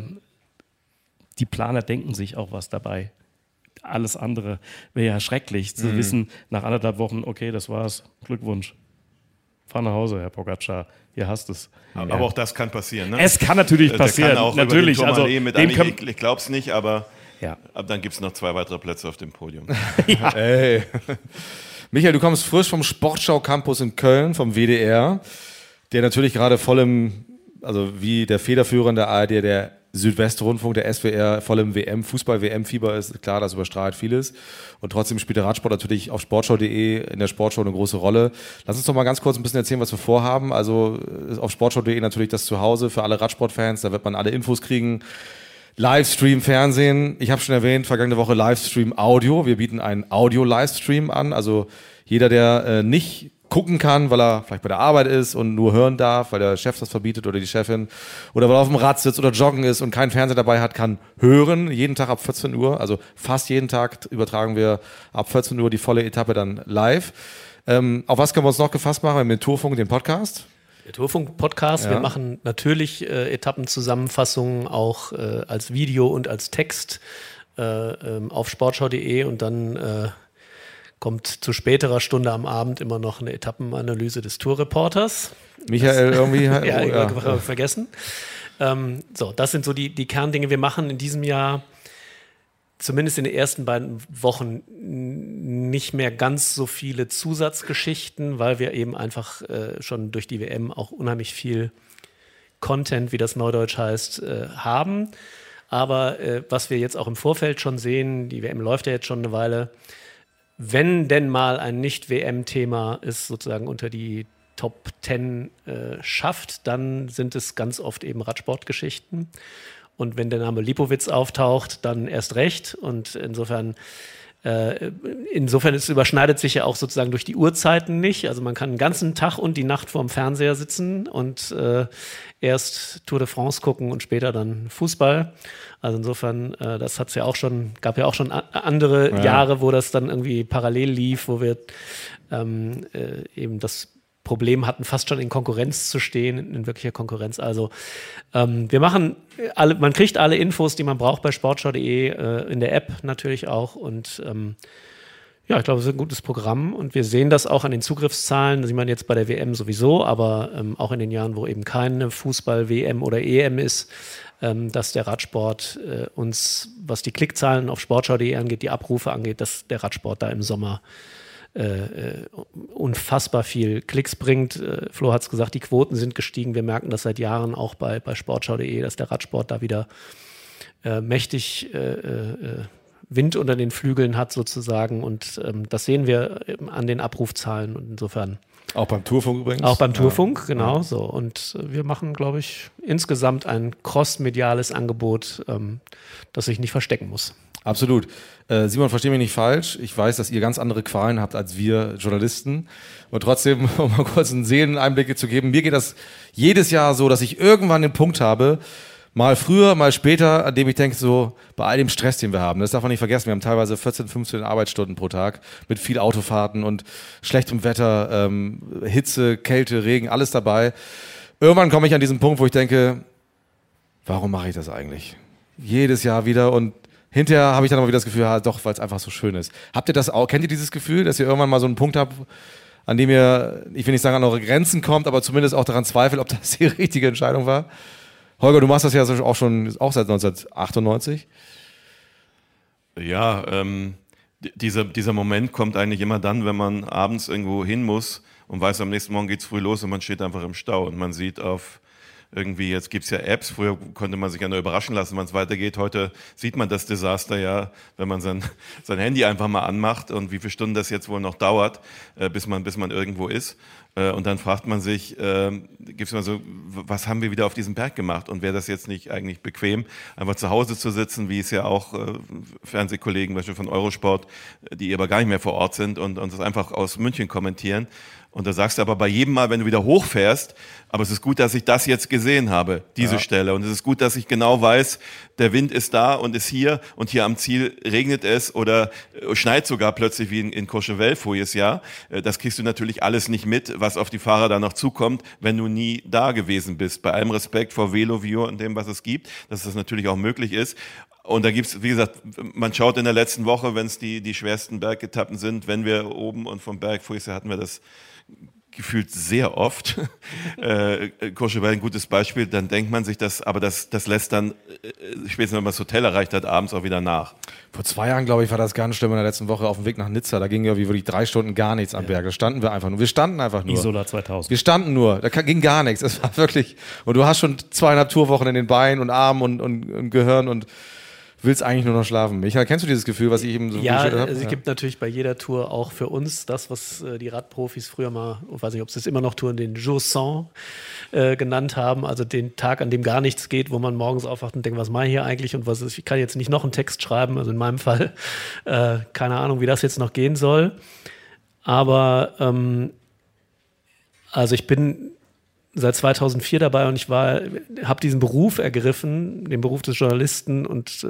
die Planer denken sich auch was dabei. Alles andere wäre ja schrecklich, zu wissen, nach 1,5 Wochen, okay, das war's, Glückwunsch. Fahr nach Hause, Herr Pogačar, ihr hast es. Aber auch das kann passieren, ne? Es kann natürlich passieren, kann auch natürlich. Über den Also, mit ich glaube es nicht, aber dann gibt es noch 2 weitere Plätze auf dem Podium. Ja. Ey. Michael, du kommst frisch vom Sportschau Campus in Köln, vom WDR, der natürlich gerade also wie der Federführer in der ARD, der Südwestrundfunk, der SWR, voll im Fußball-WM-Fieber ist. Klar, das überstrahlt vieles. Und trotzdem spielt der Radsport natürlich auf sportschau.de in der Sportschau eine große Rolle. Lass uns doch mal ganz kurz ein bisschen erzählen, was wir vorhaben. Also auf sportschau.de natürlich das Zuhause für alle Radsportfans. Da wird man alle Infos kriegen. Livestream, Fernsehen. Ich habe schon erwähnt, vergangene Woche Livestream Audio. Wir bieten einen Audio-Livestream an. Also jeder, der nicht gucken kann, weil er vielleicht bei der Arbeit ist und nur hören darf, weil der Chef das verbietet oder die Chefin, oder weil er auf dem Rad sitzt oder joggen ist und keinen Fernseher dabei hat, kann hören, jeden Tag ab 14 Uhr, also fast jeden Tag übertragen wir ab 14 Uhr die volle Etappe dann live. Auf was können wir uns noch gefasst machen? Wir haben den Tourfunk, den Podcast. Der Tourfunk-Podcast, wir machen natürlich Etappenzusammenfassungen auch als Video und als Text auf sportschau.de und dann kommt zu späterer Stunde am Abend immer noch eine Etappenanalyse des Tourreporters. Michael irgendwie. Vergessen. Das sind so die Kerndinge. Wir machen in diesem Jahr, zumindest in den ersten beiden Wochen, nicht mehr ganz so viele Zusatzgeschichten, weil wir eben einfach schon durch die WM auch unheimlich viel Content, wie das Neudeutsch heißt, haben. Aber was wir jetzt auch im Vorfeld schon sehen, die WM läuft ja jetzt schon eine Weile, wenn denn mal ein Nicht-WM-Thema es sozusagen unter die Top 10 schafft, dann sind es ganz oft eben Radsportgeschichten. Und wenn der Name Lipowitz auftaucht, dann erst recht. Und insofern es überschneidet sich ja auch sozusagen durch die Uhrzeiten nicht. Also man kann den ganzen Tag und die Nacht vorm Fernseher sitzen und erst Tour de France gucken und später dann Fußball. Also insofern, das gab ja auch schon andere Jahre, wo das dann irgendwie parallel lief, wo wir eben das Problem hatten, fast schon in Konkurrenz zu stehen, in wirklicher Konkurrenz. Also wir machen man kriegt alle Infos, die man braucht bei sportschau.de, in der App natürlich auch. Und ich glaube, es ist ein gutes Programm und wir sehen das auch an den Zugriffszahlen. Das sieht man jetzt bei der WM sowieso, aber auch in den Jahren, wo eben keine Fußball-WM oder EM ist, dass der Radsport uns, was die Klickzahlen auf sportschau.de angeht, die Abrufe angeht, dass der Radsport da im Sommer unfassbar viel Klicks bringt. Flo hat es gesagt, die Quoten sind gestiegen. Wir merken das seit Jahren auch bei sportschau.de, dass der Radsport da wieder mächtig Wind unter den Flügeln hat sozusagen und das sehen wir an den Abrufzahlen und insofern. Auch beim Tourfunk übrigens? Auch beim Tourfunk, genau so. Und wir machen, glaube ich, insgesamt ein cross-mediales Angebot, das sich nicht verstecken muss. Absolut. Simon, versteh mich nicht falsch. Ich weiß, dass ihr ganz andere Qualen habt als wir Journalisten. Und trotzdem, um mal kurz einen Seeleneinblick zu geben, mir geht das jedes Jahr so, dass ich irgendwann den Punkt habe, mal früher, mal später, an dem ich denke, so bei all dem Stress, den wir haben, das darf man nicht vergessen, wir haben teilweise 14, 15 Arbeitsstunden pro Tag mit viel Autofahrten und schlechtem Wetter, Hitze, Kälte, Regen, alles dabei. Irgendwann komme ich an diesen Punkt, wo ich denke, warum mache ich das eigentlich? Jedes Jahr wieder und hinterher habe ich dann aber wieder das Gefühl, ja, doch, weil es einfach so schön ist. Habt ihr das auch, kennt ihr dieses Gefühl, dass ihr irgendwann mal so einen Punkt habt, an dem ihr, ich will nicht sagen, an eure Grenzen kommt, aber zumindest auch daran zweifelt, ob das die richtige Entscheidung war? Holger, du machst das ja auch seit 1998. Ja, dieser Moment kommt eigentlich immer dann, wenn man abends irgendwo hin muss und weiß, am nächsten Morgen geht's früh los und man steht einfach im Stau und man sieht irgendwie, jetzt gibt's ja Apps, früher konnte man sich ja nur überraschen lassen, wann es weitergeht. Heute sieht man das Desaster ja, wenn man sein Handy einfach mal anmacht und wie viele Stunden das jetzt wohl noch dauert, bis man irgendwo ist. Und dann fragt man sich, gibt's mal so, was haben wir wieder auf diesem Berg gemacht? Und wäre das jetzt nicht eigentlich bequem, einfach zu Hause zu sitzen, wie es ja auch Fernsehkollegen, beispielsweise von Eurosport, die aber gar nicht mehr vor Ort sind und das einfach aus München kommentieren. Und da sagst du aber bei jedem Mal, wenn du wieder hochfährst, aber es ist gut, dass ich das jetzt gesehen habe, diese Stelle. Und es ist gut, dass ich genau weiß, der Wind ist da und ist hier und hier am Ziel regnet es oder schneit sogar plötzlich wie in Courchevel voriges Jahr. Das kriegst du natürlich alles nicht mit, was auf die Fahrer da noch zukommt, wenn du nie da gewesen bist. Bei allem Respekt vor VeloView und dem, was es gibt, dass das natürlich auch möglich ist. Und da gibt's, wie gesagt, man schaut in der letzten Woche, wenn es die schwersten Bergetappen sind, wenn wir oben und vom Berg, voriges Jahr hatten wir das gefühlt sehr oft. Courchevel ein gutes Beispiel, dann denkt man sich das, aber das lässt dann, spätestens wenn man das Hotel erreicht hat, abends auch wieder nach. Vor 2 Jahren, glaube ich, war das ganz schlimm in der letzten Woche auf dem Weg nach Nizza. Da ging ja wirklich 3 Stunden gar nichts am Berg. Da standen wir einfach nur. Wir standen einfach nur. Isola 2000. Wir standen nur. Da ging gar nichts. Es war wirklich, und du hast schon 2,5 Tourwochen in den Beinen und Armen und Gehirn und willst eigentlich nur noch schlafen. Michael, kennst du dieses Gefühl, was ich eben so habe? Ja, Es gibt natürlich bei jeder Tour auch für uns das, was die Radprofis früher mal, ich weiß nicht, ob sie es immer noch tun, den Jour sans genannt haben, also den Tag, an dem gar nichts geht, wo man morgens aufwacht und denkt, was mache ich hier eigentlich und was ist, ich kann jetzt nicht noch einen Text schreiben, also in meinem Fall, keine Ahnung, wie das jetzt noch gehen soll, aber also ich bin seit 2004 dabei und ich habe diesen Beruf ergriffen, den Beruf des Journalisten und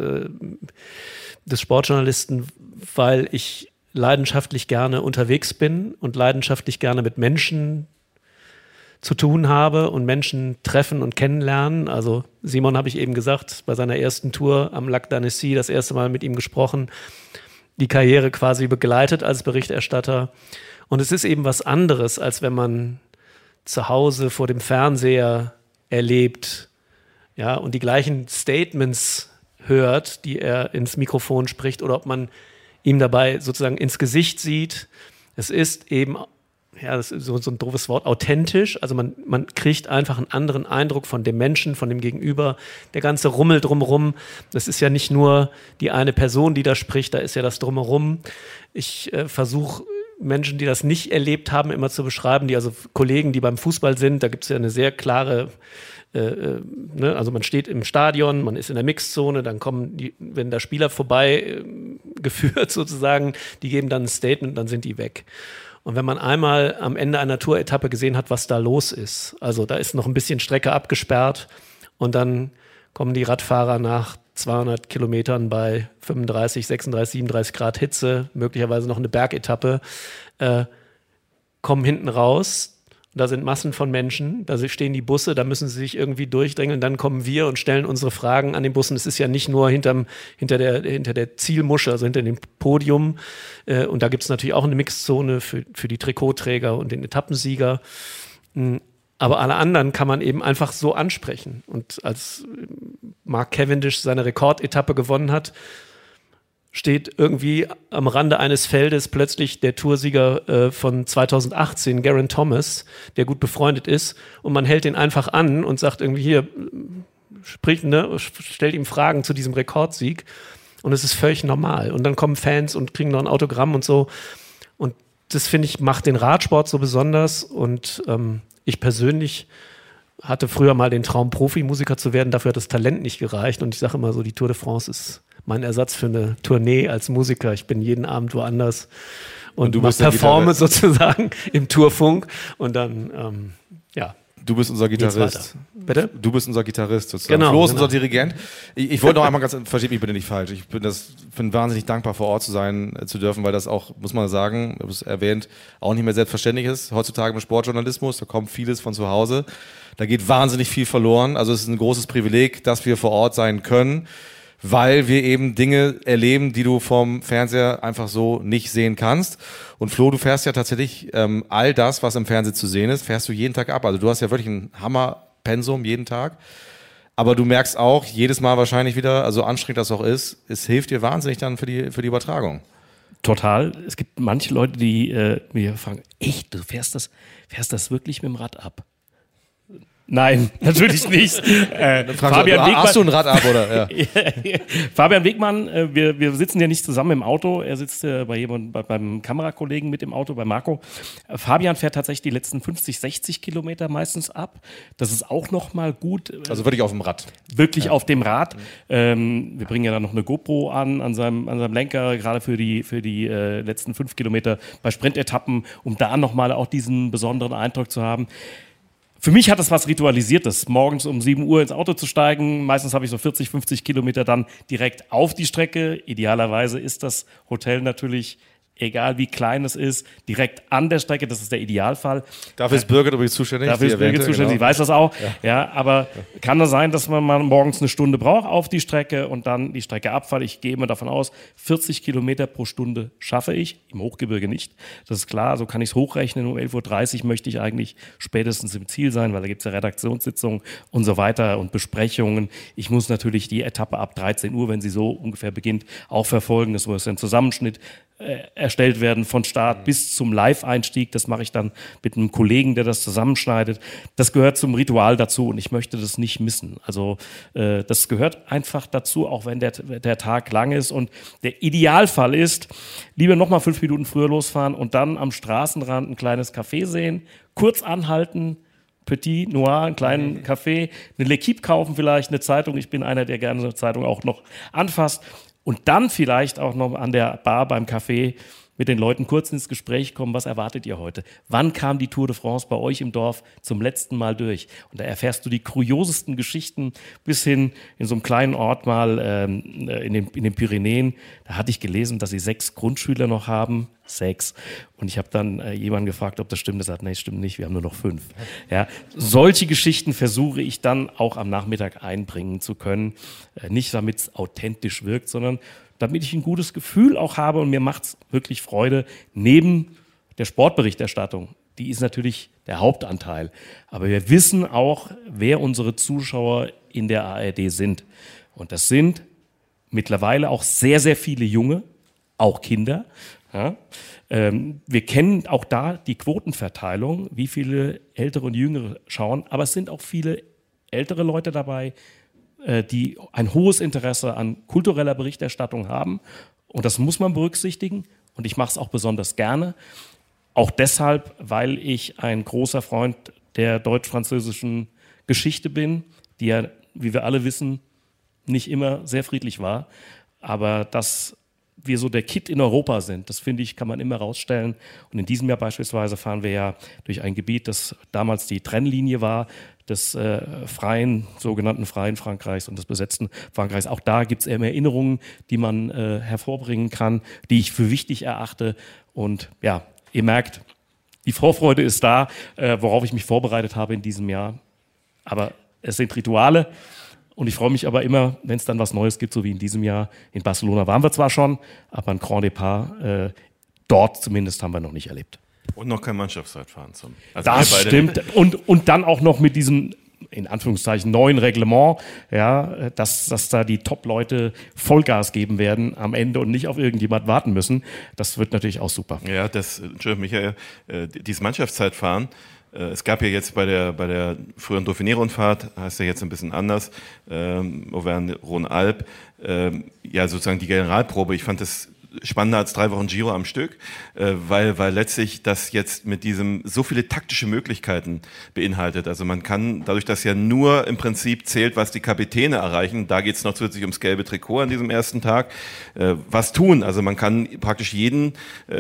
des Sportjournalisten, weil ich leidenschaftlich gerne unterwegs bin und leidenschaftlich gerne mit Menschen zu tun habe und Menschen treffen und kennenlernen. Also Simon habe ich eben gesagt, bei seiner ersten Tour am Lac d'Annecy das erste Mal mit ihm gesprochen, die Karriere quasi begleitet als Berichterstatter. Und es ist eben was anderes, als wenn man zu Hause vor dem Fernseher erlebt, ja, und die gleichen Statements hört, die er ins Mikrofon spricht, oder ob man ihm dabei sozusagen ins Gesicht sieht. Es ist eben, ja, das ist so ein doofes Wort, authentisch. Also man kriegt einfach einen anderen Eindruck von dem Menschen, von dem Gegenüber. Der ganze Rummel drumherum, das ist ja nicht nur die eine Person, die da spricht, da ist ja das Drumherum. Ich versuche Menschen, die das nicht erlebt haben, immer zu beschreiben, also Kollegen, die beim Fußball sind, da gibt es ja eine sehr klare, also man steht im Stadion, man ist in der Mixzone, dann wenn da Spieler vorbei geführt sozusagen, die geben dann ein Statement, dann sind die weg. Und wenn man einmal am Ende einer Tour-Etappe gesehen hat, was da los ist, also da ist noch ein bisschen Strecke abgesperrt und dann kommen die Radfahrer nach 200 Kilometern bei 35, 36, 37 Grad Hitze, möglicherweise noch eine Bergetappe, kommen hinten raus. Da sind Massen von Menschen, da stehen die Busse, da müssen sie sich irgendwie durchdrängeln. Dann kommen wir und stellen unsere Fragen an den Bussen. Es ist ja nicht nur hinter der Zielmusche, also hinter dem Podium. Und da gibt es natürlich auch eine Mixzone für die Trikotträger und den Etappensieger. Aber alle anderen kann man eben einfach so ansprechen. Und als Mark Cavendish seine Rekordetappe gewonnen hat, steht irgendwie am Rande eines Feldes plötzlich der Toursieger von 2018, Geraint Thomas, der gut befreundet ist. Und man hält ihn einfach an und sagt irgendwie hier, stellt ihm Fragen zu diesem Rekordsieg. Und es ist völlig normal. Und dann kommen Fans und kriegen noch ein Autogramm und so. Und das, finde ich, macht den Radsport so besonders. Und ich persönlich hatte früher mal den Traum, Profimusiker zu werden. Dafür hat das Talent nicht gereicht. Und ich sage immer so, die Tour de France ist mein Ersatz für eine Tournee als Musiker. Ich bin jeden Abend woanders und performe sozusagen im Tourfunk. Und dann, ja. Du bist unser Gitarrist. Bitte? Du bist unser Gitarrist sozusagen. Genau, Flo ist unser Dirigent. Ich wollte noch einmal versteht mich bitte nicht falsch. Ich bin wahnsinnig dankbar, vor Ort zu dürfen, weil das auch, muss man sagen, ich habe es erwähnt, auch nicht mehr selbstverständlich ist. Heutzutage im Sportjournalismus, da kommt vieles von zu Hause. Da geht wahnsinnig viel verloren. Also es ist ein großes Privileg, dass wir vor Ort sein können, weil wir eben Dinge erleben, die du vom Fernseher einfach so nicht sehen kannst. Und Flo, du fährst ja tatsächlich all das, was im Fernsehen zu sehen ist, fährst du jeden Tag ab. Also du hast ja wirklich ein Hammerpensum jeden Tag. Aber du merkst auch jedes Mal wahrscheinlich wieder, also anstrengend das auch ist, es hilft dir wahnsinnig dann für die Übertragung. Total. Es gibt manche Leute, die mir fragen, echt, du fährst das wirklich mit dem Rad ab? Nein, natürlich nicht. Fabian Wegmann, hast du ein Rad ab, oder? Ja. Fabian Wegmann, wir sitzen ja nicht zusammen im Auto. Er sitzt beim Kamerakollegen mit im Auto, bei Marco. Fabian fährt tatsächlich die letzten 50, 60 Kilometer meistens ab. Das ist auch nochmal gut. Also wirklich auf dem Rad. Wirklich auf dem Rad. Wir bringen ja dann noch eine GoPro an seinem Lenker, gerade für die letzten 5 Kilometer bei Sprintetappen, um da nochmal auch diesen besonderen Eindruck zu haben. Für mich hat das was Ritualisiertes, morgens um 7 Uhr ins Auto zu steigen. Meistens habe ich so 40, 50 Kilometer dann direkt auf die Strecke. Idealerweise ist das Hotel natürlich, egal wie klein es ist, direkt an der Strecke. Das ist der Idealfall. Dafür ist Birgit übrigens zuständig. Dafür ist Birgit zuständig, ich weiß das auch. Ja, aber kann das sein, dass man mal morgens eine Stunde braucht auf die Strecke und dann die Strecke abfahrt? Ich gehe immer davon aus, 40 Kilometer pro Stunde schaffe ich, im Hochgebirge nicht. Das ist klar, so kann ich es hochrechnen. Um 11.30 Uhr möchte ich eigentlich spätestens im Ziel sein, weil da gibt es ja Redaktionssitzungen und so weiter und Besprechungen. Ich muss natürlich die Etappe ab 13 Uhr, wenn sie so ungefähr beginnt, auch verfolgen. Das muss ein Zusammenschnitt erstellt werden von Start bis zum Live-Einstieg. Das mache ich dann mit einem Kollegen, der das zusammenschneidet. Das gehört zum Ritual dazu und ich möchte das nicht missen. Also das gehört einfach dazu, auch wenn der Tag lang ist. Und der Idealfall ist, lieber nochmal 5 Minuten früher losfahren und dann am Straßenrand ein kleines Café sehen, kurz anhalten, Petit Noir, einen kleinen Café, eine L'Equipe kaufen vielleicht, eine Zeitung. Ich bin einer, der gerne eine Zeitung auch noch anfasst. Und dann vielleicht auch noch an der Bar beim Café mit den Leuten kurz ins Gespräch kommen. Was erwartet ihr heute? Wann kam die Tour de France bei euch im Dorf zum letzten Mal durch? Und da erfährst du die kuriosesten Geschichten bis hin in so einem kleinen Ort mal in den Pyrenäen. Da hatte ich gelesen, dass sie 6 Grundschüler noch haben. 6. Und ich habe dann jemanden gefragt, ob das stimmt. Er sagt, nee, stimmt nicht, wir haben nur noch 5. Ja, solche Geschichten versuche ich dann auch am Nachmittag einbringen zu können. Nicht damit es authentisch wirkt, sondern damit ich ein gutes Gefühl auch habe und mir macht es wirklich Freude. Neben der Sportberichterstattung, die ist natürlich der Hauptanteil. Aber wir wissen auch, wer unsere Zuschauer in der ARD sind. Und das sind mittlerweile auch sehr, sehr viele Junge, auch Kinder. Ja. Wir kennen auch da die Quotenverteilung, wie viele Ältere und Jüngere schauen. Aber es sind auch viele ältere Leute dabei, die ein hohes Interesse an kultureller Berichterstattung haben. Und das muss man berücksichtigen. Und ich mache es auch besonders gerne. Auch deshalb, weil ich ein großer Freund der deutsch-französischen Geschichte bin, die ja, wie wir alle wissen, nicht immer sehr friedlich war. Aber dass wir so der Kitt in Europa sind, das finde ich, kann man immer rausstellen. Und in diesem Jahr beispielsweise fahren wir ja durch ein Gebiet, das damals die Trennlinie war, des sogenannten freien Frankreichs und des besetzten Frankreichs. Auch da gibt es eben Erinnerungen, die man hervorbringen kann, die ich für wichtig erachte. Und ja, ihr merkt, die Vorfreude ist da, worauf ich mich vorbereitet habe in diesem Jahr. Aber es sind Rituale. Und ich freue mich aber immer, wenn es dann was Neues gibt, so wie in diesem Jahr. In Barcelona waren wir zwar schon, aber ein Grand Départ dort zumindest haben wir noch nicht erlebt. Und noch kein Mannschaftszeitfahren. Das stimmt. Und dann auch noch mit diesem, in Anführungszeichen, neuen Reglement, ja, dass da die Top-Leute Vollgas geben werden am Ende und nicht auf irgendjemand warten müssen. Das wird natürlich auch super. Ja, Entschuldigung, Michael, dieses Mannschaftszeitfahren, es gab ja jetzt bei der früheren Dauphiné-Rundfahrt, heißt ja jetzt ein bisschen anders, Auvergne-Rhône-Alpes, ja sozusagen die Generalprobe. Ich fand das spannender als 3 Wochen Giro am Stück, weil letztlich das jetzt mit diesem so viele taktische Möglichkeiten beinhaltet. Also man kann, dadurch, dass ja nur im Prinzip zählt, was die Kapitäne erreichen, da geht es noch zusätzlich ums gelbe Trikot an diesem ersten Tag, was tun. Also man kann praktisch jeden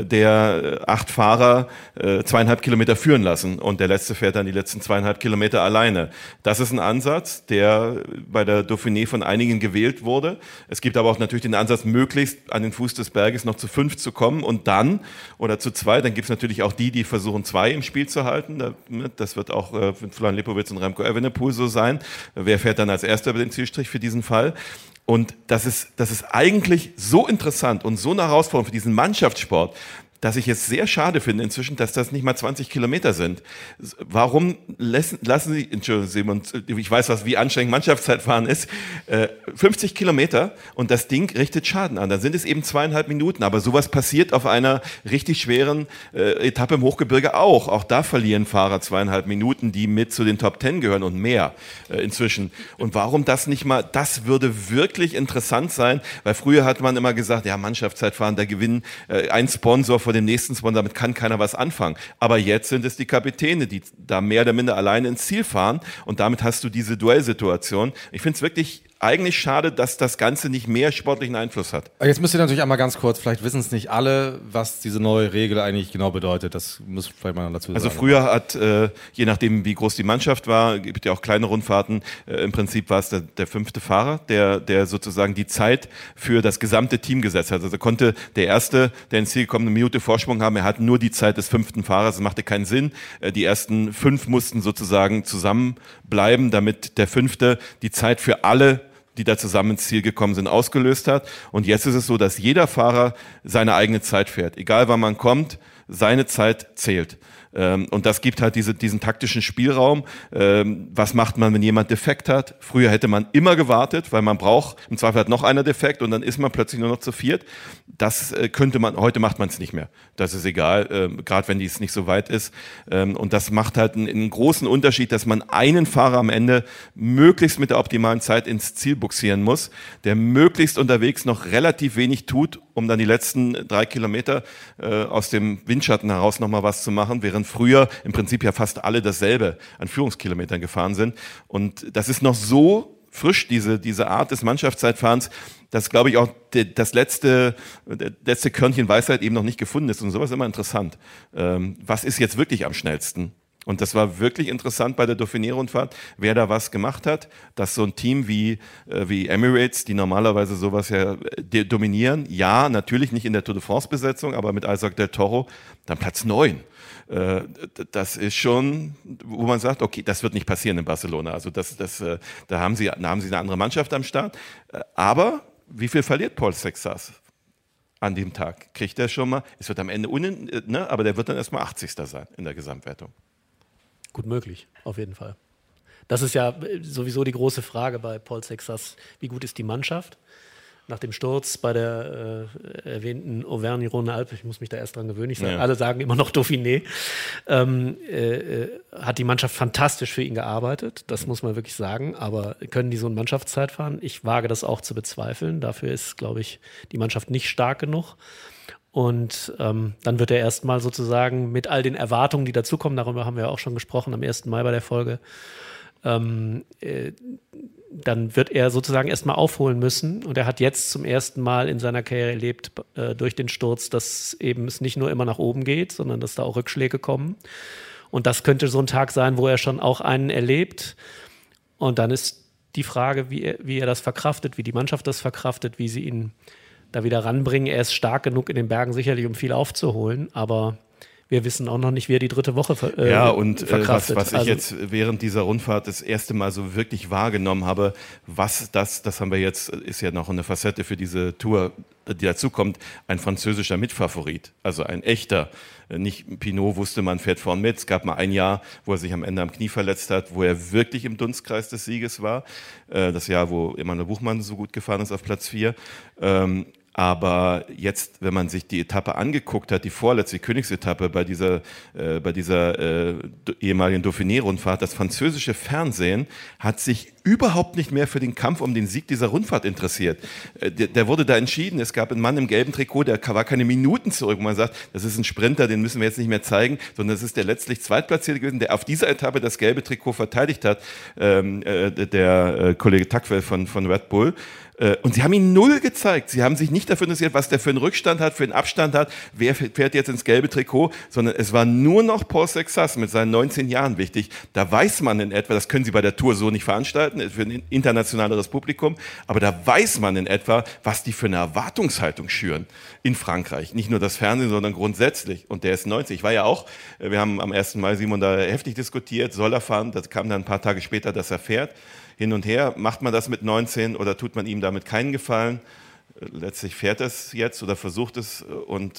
der 8 Fahrer 2,5 Kilometer führen lassen und der Letzte fährt dann die letzten 2,5 Kilometer alleine. Das ist ein Ansatz, der bei der Dauphiné von einigen gewählt wurde. Es gibt aber auch natürlich den Ansatz, möglichst an den Fuß des Berges noch zu 5 zu kommen und dann, oder zu 2, dann gibt es natürlich auch die versuchen 2 im Spiel zu halten. Das wird auch mit Florian Lipowitz und Remco Evenepoel so sein. Wer fährt dann als Erster über den Zielstrich für diesen Fall? Und das ist eigentlich so interessant und so eine Herausforderung für diesen Mannschaftssport, dass ich es sehr schade finde inzwischen, dass das nicht mal 20 Kilometer sind. Warum lassen Sie, Entschuldigung, Simon, ich weiß, wie anstrengend Mannschaftszeitfahren ist, 50 Kilometer und das Ding richtet Schaden an. Dann sind es eben 2,5 Minuten, aber sowas passiert auf einer richtig schweren Etappe im Hochgebirge auch. Auch da verlieren Fahrer 2,5 Minuten, die mit zu den Top 10 gehören und mehr inzwischen. Und warum das nicht mal, das würde wirklich interessant sein, weil früher hat man immer gesagt, ja, Mannschaftszeitfahren, da gewinnen ein Sponsor vor dem nächsten Sponsor, damit kann keiner was anfangen. Aber jetzt sind es die Kapitäne, die da mehr oder minder alleine ins Ziel fahren und damit hast du diese Duellsituation. Ich finde es wirklich eigentlich schade, dass das Ganze nicht mehr sportlichen Einfluss hat. Jetzt müsst ihr natürlich einmal ganz kurz, vielleicht wissen es nicht alle, was diese neue Regel eigentlich genau bedeutet. Das muss vielleicht mal dazu sagen. Also früher hat, je nachdem wie groß die Mannschaft war, gibt ja auch kleine Rundfahrten, im Prinzip war es der 5. Fahrer, der sozusagen die Zeit für das gesamte Team gesetzt hat. Also konnte der Erste, der ins Ziel kommt, eine Minute Vorsprung haben, er hat nur die Zeit des 5. Fahrers, das machte keinen Sinn. Die ersten 5 mussten sozusagen zusammenbleiben, damit der 5. die Zeit für alle, die da zusammen ins Ziel gekommen sind, ausgelöst hat. Und jetzt ist es so, dass jeder Fahrer seine eigene Zeit fährt. Egal wann man kommt, seine Zeit zählt. Und das gibt halt diesen taktischen Spielraum. Was macht man, wenn jemand defekt hat? Früher hätte man immer gewartet, weil man braucht, im Zweifel hat noch einer defekt und dann ist man plötzlich nur noch zu viert. Das könnte man, heute macht man es nicht mehr. Das ist egal, gerade wenn dies nicht so weit ist. Und das macht halt einen großen Unterschied, dass man einen Fahrer am Ende möglichst mit der optimalen Zeit ins Ziel buxieren muss, der möglichst unterwegs noch relativ wenig tut, um dann die letzten 3 Kilometer aus dem Windschatten heraus nochmal was zu machen, während früher im Prinzip ja fast alle dasselbe an Führungskilometern gefahren sind. Und das ist noch so frisch, diese Art des Mannschaftszeitfahrens, dass, glaube ich, auch das letzte Körnchen Weisheit eben noch nicht gefunden ist. Und sowas ist immer interessant. Was ist jetzt wirklich am schnellsten? Und das war wirklich interessant bei der Dauphiné-Rundfahrt, wer da was gemacht hat, dass so ein Team wie Emirates, die normalerweise sowas ja dominieren, ja, natürlich nicht in der Tour de France-Besetzung, aber mit Isaac del Toro, dann Platz 9. Das ist schon, wo man sagt, okay, das wird nicht passieren in Barcelona. Also da haben sie eine andere Mannschaft am Start. Aber wie viel verliert Paul Sexas an dem Tag? Kriegt er schon mal, es wird am Ende aber der wird dann erstmal 80. sein in der Gesamtwertung. Gut möglich, auf jeden Fall. Das ist ja sowieso die große Frage bei Paul Sexas. Wie gut ist die Mannschaft? Nach dem Sturz bei der erwähnten Auvergne-Rhône-Alpes, ich muss mich da erst dran gewöhnen, alle sagen immer noch Dauphiné, hat die Mannschaft fantastisch für ihn gearbeitet, das muss man wirklich sagen, aber können die so eine Mannschaftszeit fahren? Ich wage das auch zu bezweifeln, dafür ist, glaube ich, die Mannschaft nicht stark genug. Und dann wird er erstmal sozusagen mit all den Erwartungen, die dazukommen, darüber haben wir auch schon gesprochen am 1. Mai bei der Folge, dann wird er sozusagen erstmal aufholen müssen. Und er hat jetzt zum ersten Mal in seiner Karriere erlebt, durch den Sturz, dass eben es nicht nur immer nach oben geht, sondern dass da auch Rückschläge kommen. Und das könnte so ein Tag sein, wo er schon auch einen erlebt. Und dann ist die Frage, wie er das verkraftet, wie die Mannschaft das verkraftet, wie sie ihn da wieder ranbringen. Er ist stark genug in den Bergen sicherlich, um viel aufzuholen, aber wir wissen auch noch nicht, wie er die dritte Woche verkraftet. Was ich jetzt während dieser Rundfahrt das erste Mal so wirklich wahrgenommen habe, das haben wir jetzt, ist ja noch eine Facette für diese Tour, die dazukommt, ein französischer Mitfavorit, also ein echter. Nicht Pinot wusste, man fährt vorn mit. Es gab mal ein Jahr, wo er sich am Ende am Knie verletzt hat, wo er wirklich im Dunstkreis des Sieges war. Das Jahr, wo Emanuel Buchmann so gut gefahren ist auf Platz 4. Aber jetzt, wenn man sich die Etappe angeguckt hat, die vorletzte Königsetappe bei dieser ehemaligen Dauphiné-Rundfahrt, das französische Fernsehen hat sich überhaupt nicht mehr für den Kampf um den Sieg dieser Rundfahrt interessiert. Der wurde da entschieden, es gab einen Mann im gelben Trikot, der war keine Minuten zurück, wo man sagt, das ist ein Sprinter, den müssen wir jetzt nicht mehr zeigen, sondern das ist der letztlich Zweitplatzierte gewesen, der auf dieser Etappe das gelbe Trikot verteidigt hat, der Kollege Tackwell von Red Bull. Und sie haben ihn null gezeigt. Sie haben sich nicht dafür interessiert, was der für einen Rückstand hat, für einen Abstand hat, wer fährt jetzt ins gelbe Trikot, sondern es war nur noch Paul Sexas mit seinen 19 Jahren wichtig. Da weiß man in etwa, das können sie bei der Tour so nicht veranstalten, für ein internationaleres Publikum, aber da weiß man in etwa, was die für eine Erwartungshaltung schüren in Frankreich. Nicht nur das Fernsehen, sondern grundsätzlich. Und der ist 90. Ich war ja auch, wir haben am 1. Mai, Simon, da heftig diskutiert, soll er fahren, das kam dann ein paar Tage später, dass er fährt. Hin und her, macht man das mit 19 oder tut man ihm damit keinen Gefallen? Letztlich fährt es jetzt oder versucht es und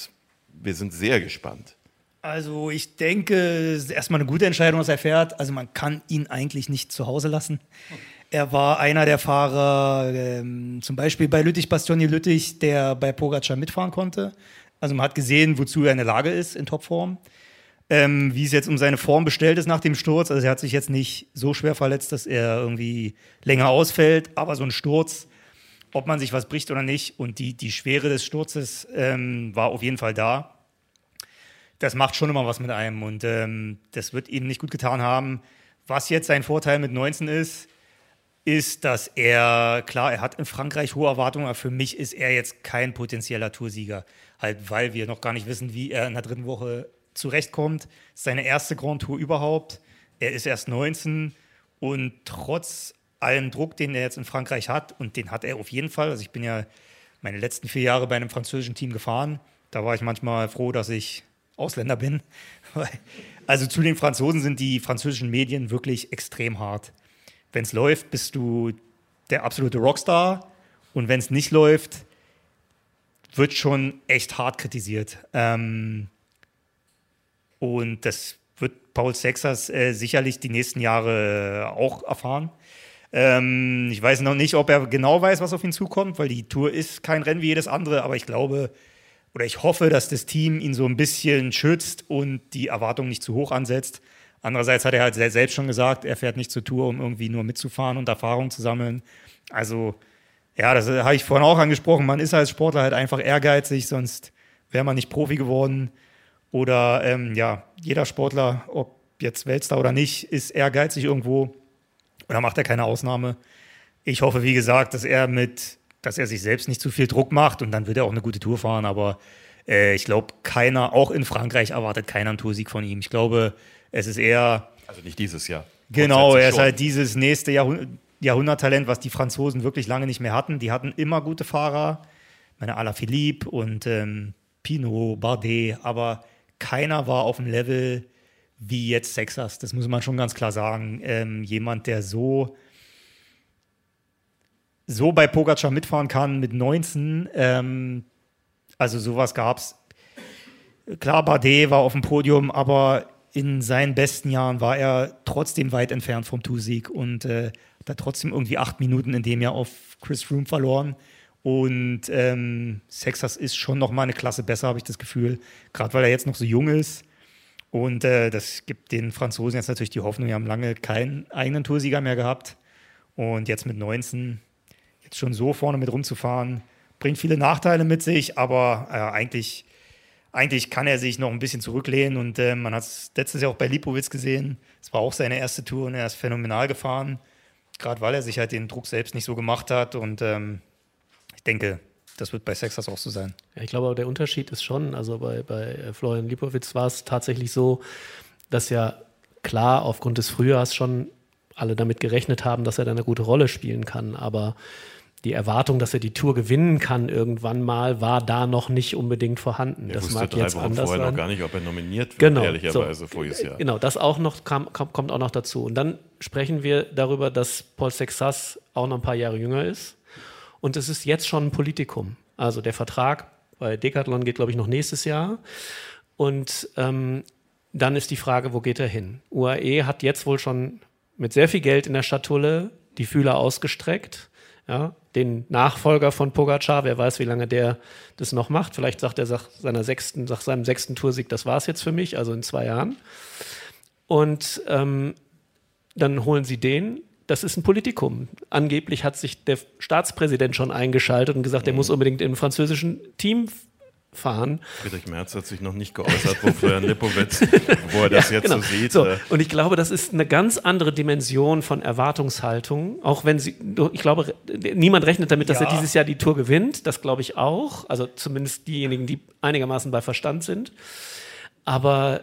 wir sind sehr gespannt. Also ich denke, es ist erstmal eine gute Entscheidung, dass er fährt. Also man kann ihn eigentlich nicht zu Hause lassen. Er war einer der Fahrer, zum Beispiel bei Bastogne-Lüttich, der bei Pogacar mitfahren konnte. Also man hat gesehen, wozu er in der Lage ist in Topform. Wie es jetzt um seine Form bestellt ist nach dem Sturz. Also er hat sich jetzt nicht so schwer verletzt, dass er irgendwie länger ausfällt. Aber so ein Sturz, ob man sich was bricht oder nicht, und die Schwere des Sturzes war auf jeden Fall da. Das macht schon immer was mit einem und das wird ihm nicht gut getan haben. Was jetzt sein Vorteil mit 19 ist, dass er hat in Frankreich hohe Erwartungen, aber für mich ist er jetzt kein potenzieller Toursieger. Halt, weil wir noch gar nicht wissen, wie er in der dritten Woche zurechtkommt. Das ist seine erste Grand Tour überhaupt. Er ist erst 19 und trotz allem Druck, den er jetzt in Frankreich hat, und den hat er auf jeden Fall. Also ich bin ja meine letzten 4 Jahre bei einem französischen Team gefahren. Da war ich manchmal froh, dass ich Ausländer bin. Also zu den Franzosen sind die französischen Medien wirklich extrem hart. Wenn es läuft, bist du der absolute Rockstar, und wenn es nicht läuft, wird schon echt hart kritisiert. Und das wird Paul Sexas sicherlich die nächsten Jahre auch erfahren. Ich weiß noch nicht, ob er genau weiß, was auf ihn zukommt, weil die Tour ist kein Rennen wie jedes andere, aber ich glaube, oder ich hoffe, dass das Team ihn so ein bisschen schützt und die Erwartungen nicht zu hoch ansetzt. Andererseits hat er halt selbst schon gesagt, er fährt nicht zur Tour, um irgendwie nur mitzufahren und Erfahrung zu sammeln. Also, ja, das habe ich vorhin auch angesprochen. Man ist als Sportler halt einfach ehrgeizig, sonst wäre man nicht Profi geworden. Oder, jeder Sportler, ob jetzt Weltstar oder nicht, ist ehrgeizig irgendwo. Oder macht er keine Ausnahme. Ich hoffe, wie gesagt, dass er sich selbst nicht zu viel Druck macht, und dann wird er auch eine gute Tour fahren, aber ich glaube, keiner, auch in Frankreich, erwartet keiner einen Toursieg von ihm. Ich glaube, es ist eher... Also nicht dieses Jahr. Genau, er ist halt dieses nächste Jahrhunderttalent, was die Franzosen wirklich lange nicht mehr hatten. Die hatten immer gute Fahrer, meine Alaphilippe und Pinot, Bardet, aber keiner war auf dem Level wie jetzt Sexas. Das muss man schon ganz klar sagen. Jemand, der so bei Pogacar mitfahren kann mit 19, also sowas gab's. Klar, Bardet war auf dem Podium, aber in seinen besten Jahren war er trotzdem weit entfernt vom Toursieg und hat trotzdem irgendwie 8 Minuten in dem Jahr auf Chris Froome verloren. Und Sexas ist schon noch mal eine Klasse besser, habe ich das Gefühl, gerade weil er jetzt noch so jung ist. Und das gibt den Franzosen jetzt natürlich die Hoffnung, wir haben lange keinen eigenen Toursieger mehr gehabt. Und jetzt mit 19 schon so vorne mit rumzufahren, bringt viele Nachteile mit sich, aber eigentlich kann er sich noch ein bisschen zurücklehnen, und man hat es letztes Jahr auch bei Lipowitz gesehen. Es war auch seine erste Tour und er ist phänomenal gefahren, gerade weil er sich halt den Druck selbst nicht so gemacht hat, und ich denke, das wird bei Sexas auch so sein. Ja, ich glaube, der Unterschied ist schon, also bei Florian Lipowitz war es tatsächlich so, dass ja klar aufgrund des Frühjahrs schon alle damit gerechnet haben, dass er da eine gute Rolle spielen kann, aber die Erwartung, dass er die Tour gewinnen kann irgendwann mal, war da noch nicht unbedingt vorhanden. Er das wusste mag 3 jetzt Wochen anders vorher sein. noch gar nicht, ob er nominiert wird, genau, ehrlicherweise voriges Jahr. Genau, das auch noch kommt auch noch dazu. Und dann sprechen wir darüber, dass Paul Sexas auch noch ein paar Jahre jünger ist. Und es ist jetzt schon ein Politikum. Also der Vertrag bei Decathlon geht, glaube ich, noch nächstes Jahr. Und dann ist die Frage, wo geht er hin? UAE hat jetzt wohl schon mit sehr viel Geld in der Schatulle die Fühler ausgestreckt. Ja, den Nachfolger von Pogacar, wer weiß, wie lange der das noch macht. Vielleicht sagt er nach seinem 6. Toursieg, das war es jetzt für mich, also in 2 Jahren. Und dann holen sie den. Das ist ein Politikum. Angeblich hat sich der Staatspräsident schon eingeschaltet und gesagt, er muss unbedingt im französischen Team fahren. Friedrich Merz hat sich noch nicht geäußert, wo Herrn Lipowitz, wo er das jetzt genau. so sieht. So, und ich glaube, das ist eine ganz andere Dimension von Erwartungshaltung. Auch wenn ich glaube, niemand rechnet damit, dass er dieses Jahr die Tour gewinnt. Das glaube ich auch. Also zumindest diejenigen, die einigermaßen bei Verstand sind. Aber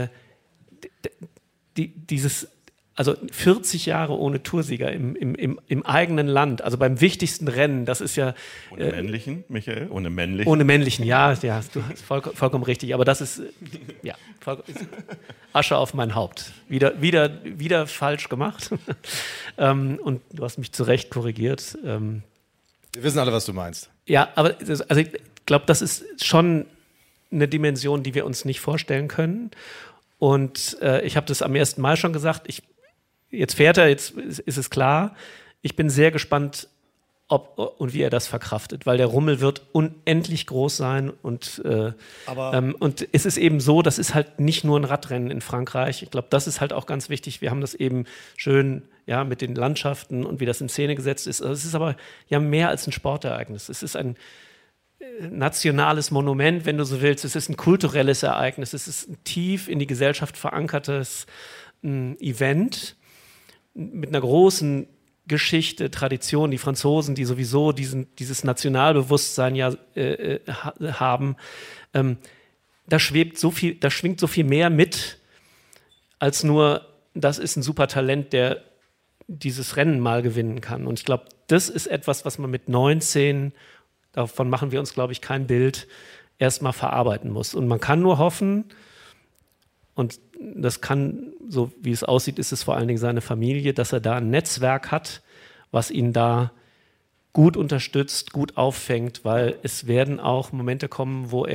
also 40 Jahre ohne Toursieger im eigenen Land, also beim wichtigsten Rennen, das ist ja... Ohne männlichen, Michael? Ohne männlichen? Ohne männlichen, ja, du hast vollkommen richtig, aber das ist, Asche auf mein Haupt. Wieder falsch gemacht. Und du hast mich zu Recht korrigiert. Wir wissen alle, was du meinst. Ja, aber also ich glaube, das ist schon eine Dimension, die wir uns nicht vorstellen können. Und ich habe das am ersten Mal schon gesagt, jetzt fährt er, jetzt ist es klar. Ich bin sehr gespannt, ob und wie er das verkraftet, weil der Rummel wird unendlich groß sein und es ist eben so, das ist halt nicht nur ein Radrennen in Frankreich. Ich glaube, das ist halt auch ganz wichtig. Wir haben das eben schön mit den Landschaften und wie das in Szene gesetzt ist. Also es ist aber ja mehr als ein Sportereignis. Es ist ein nationales Monument, wenn du so willst. Es ist ein kulturelles Ereignis. Es ist ein tief in die Gesellschaft verankertes Event mit einer großen Geschichte, Tradition, die Franzosen, die sowieso dieses Nationalbewusstsein haben, da schwingt so viel mehr mit, als nur, das ist ein super Talent, der dieses Rennen mal gewinnen kann. Und ich glaube, das ist etwas, was man mit 19, davon machen wir uns, glaube ich, kein Bild, erstmal verarbeiten muss. Und man kann nur hoffen, und das kann, so wie es aussieht, ist es vor allen Dingen seine Familie, dass er da ein Netzwerk hat, was ihn da gut unterstützt, gut auffängt, weil es werden auch Momente kommen, wo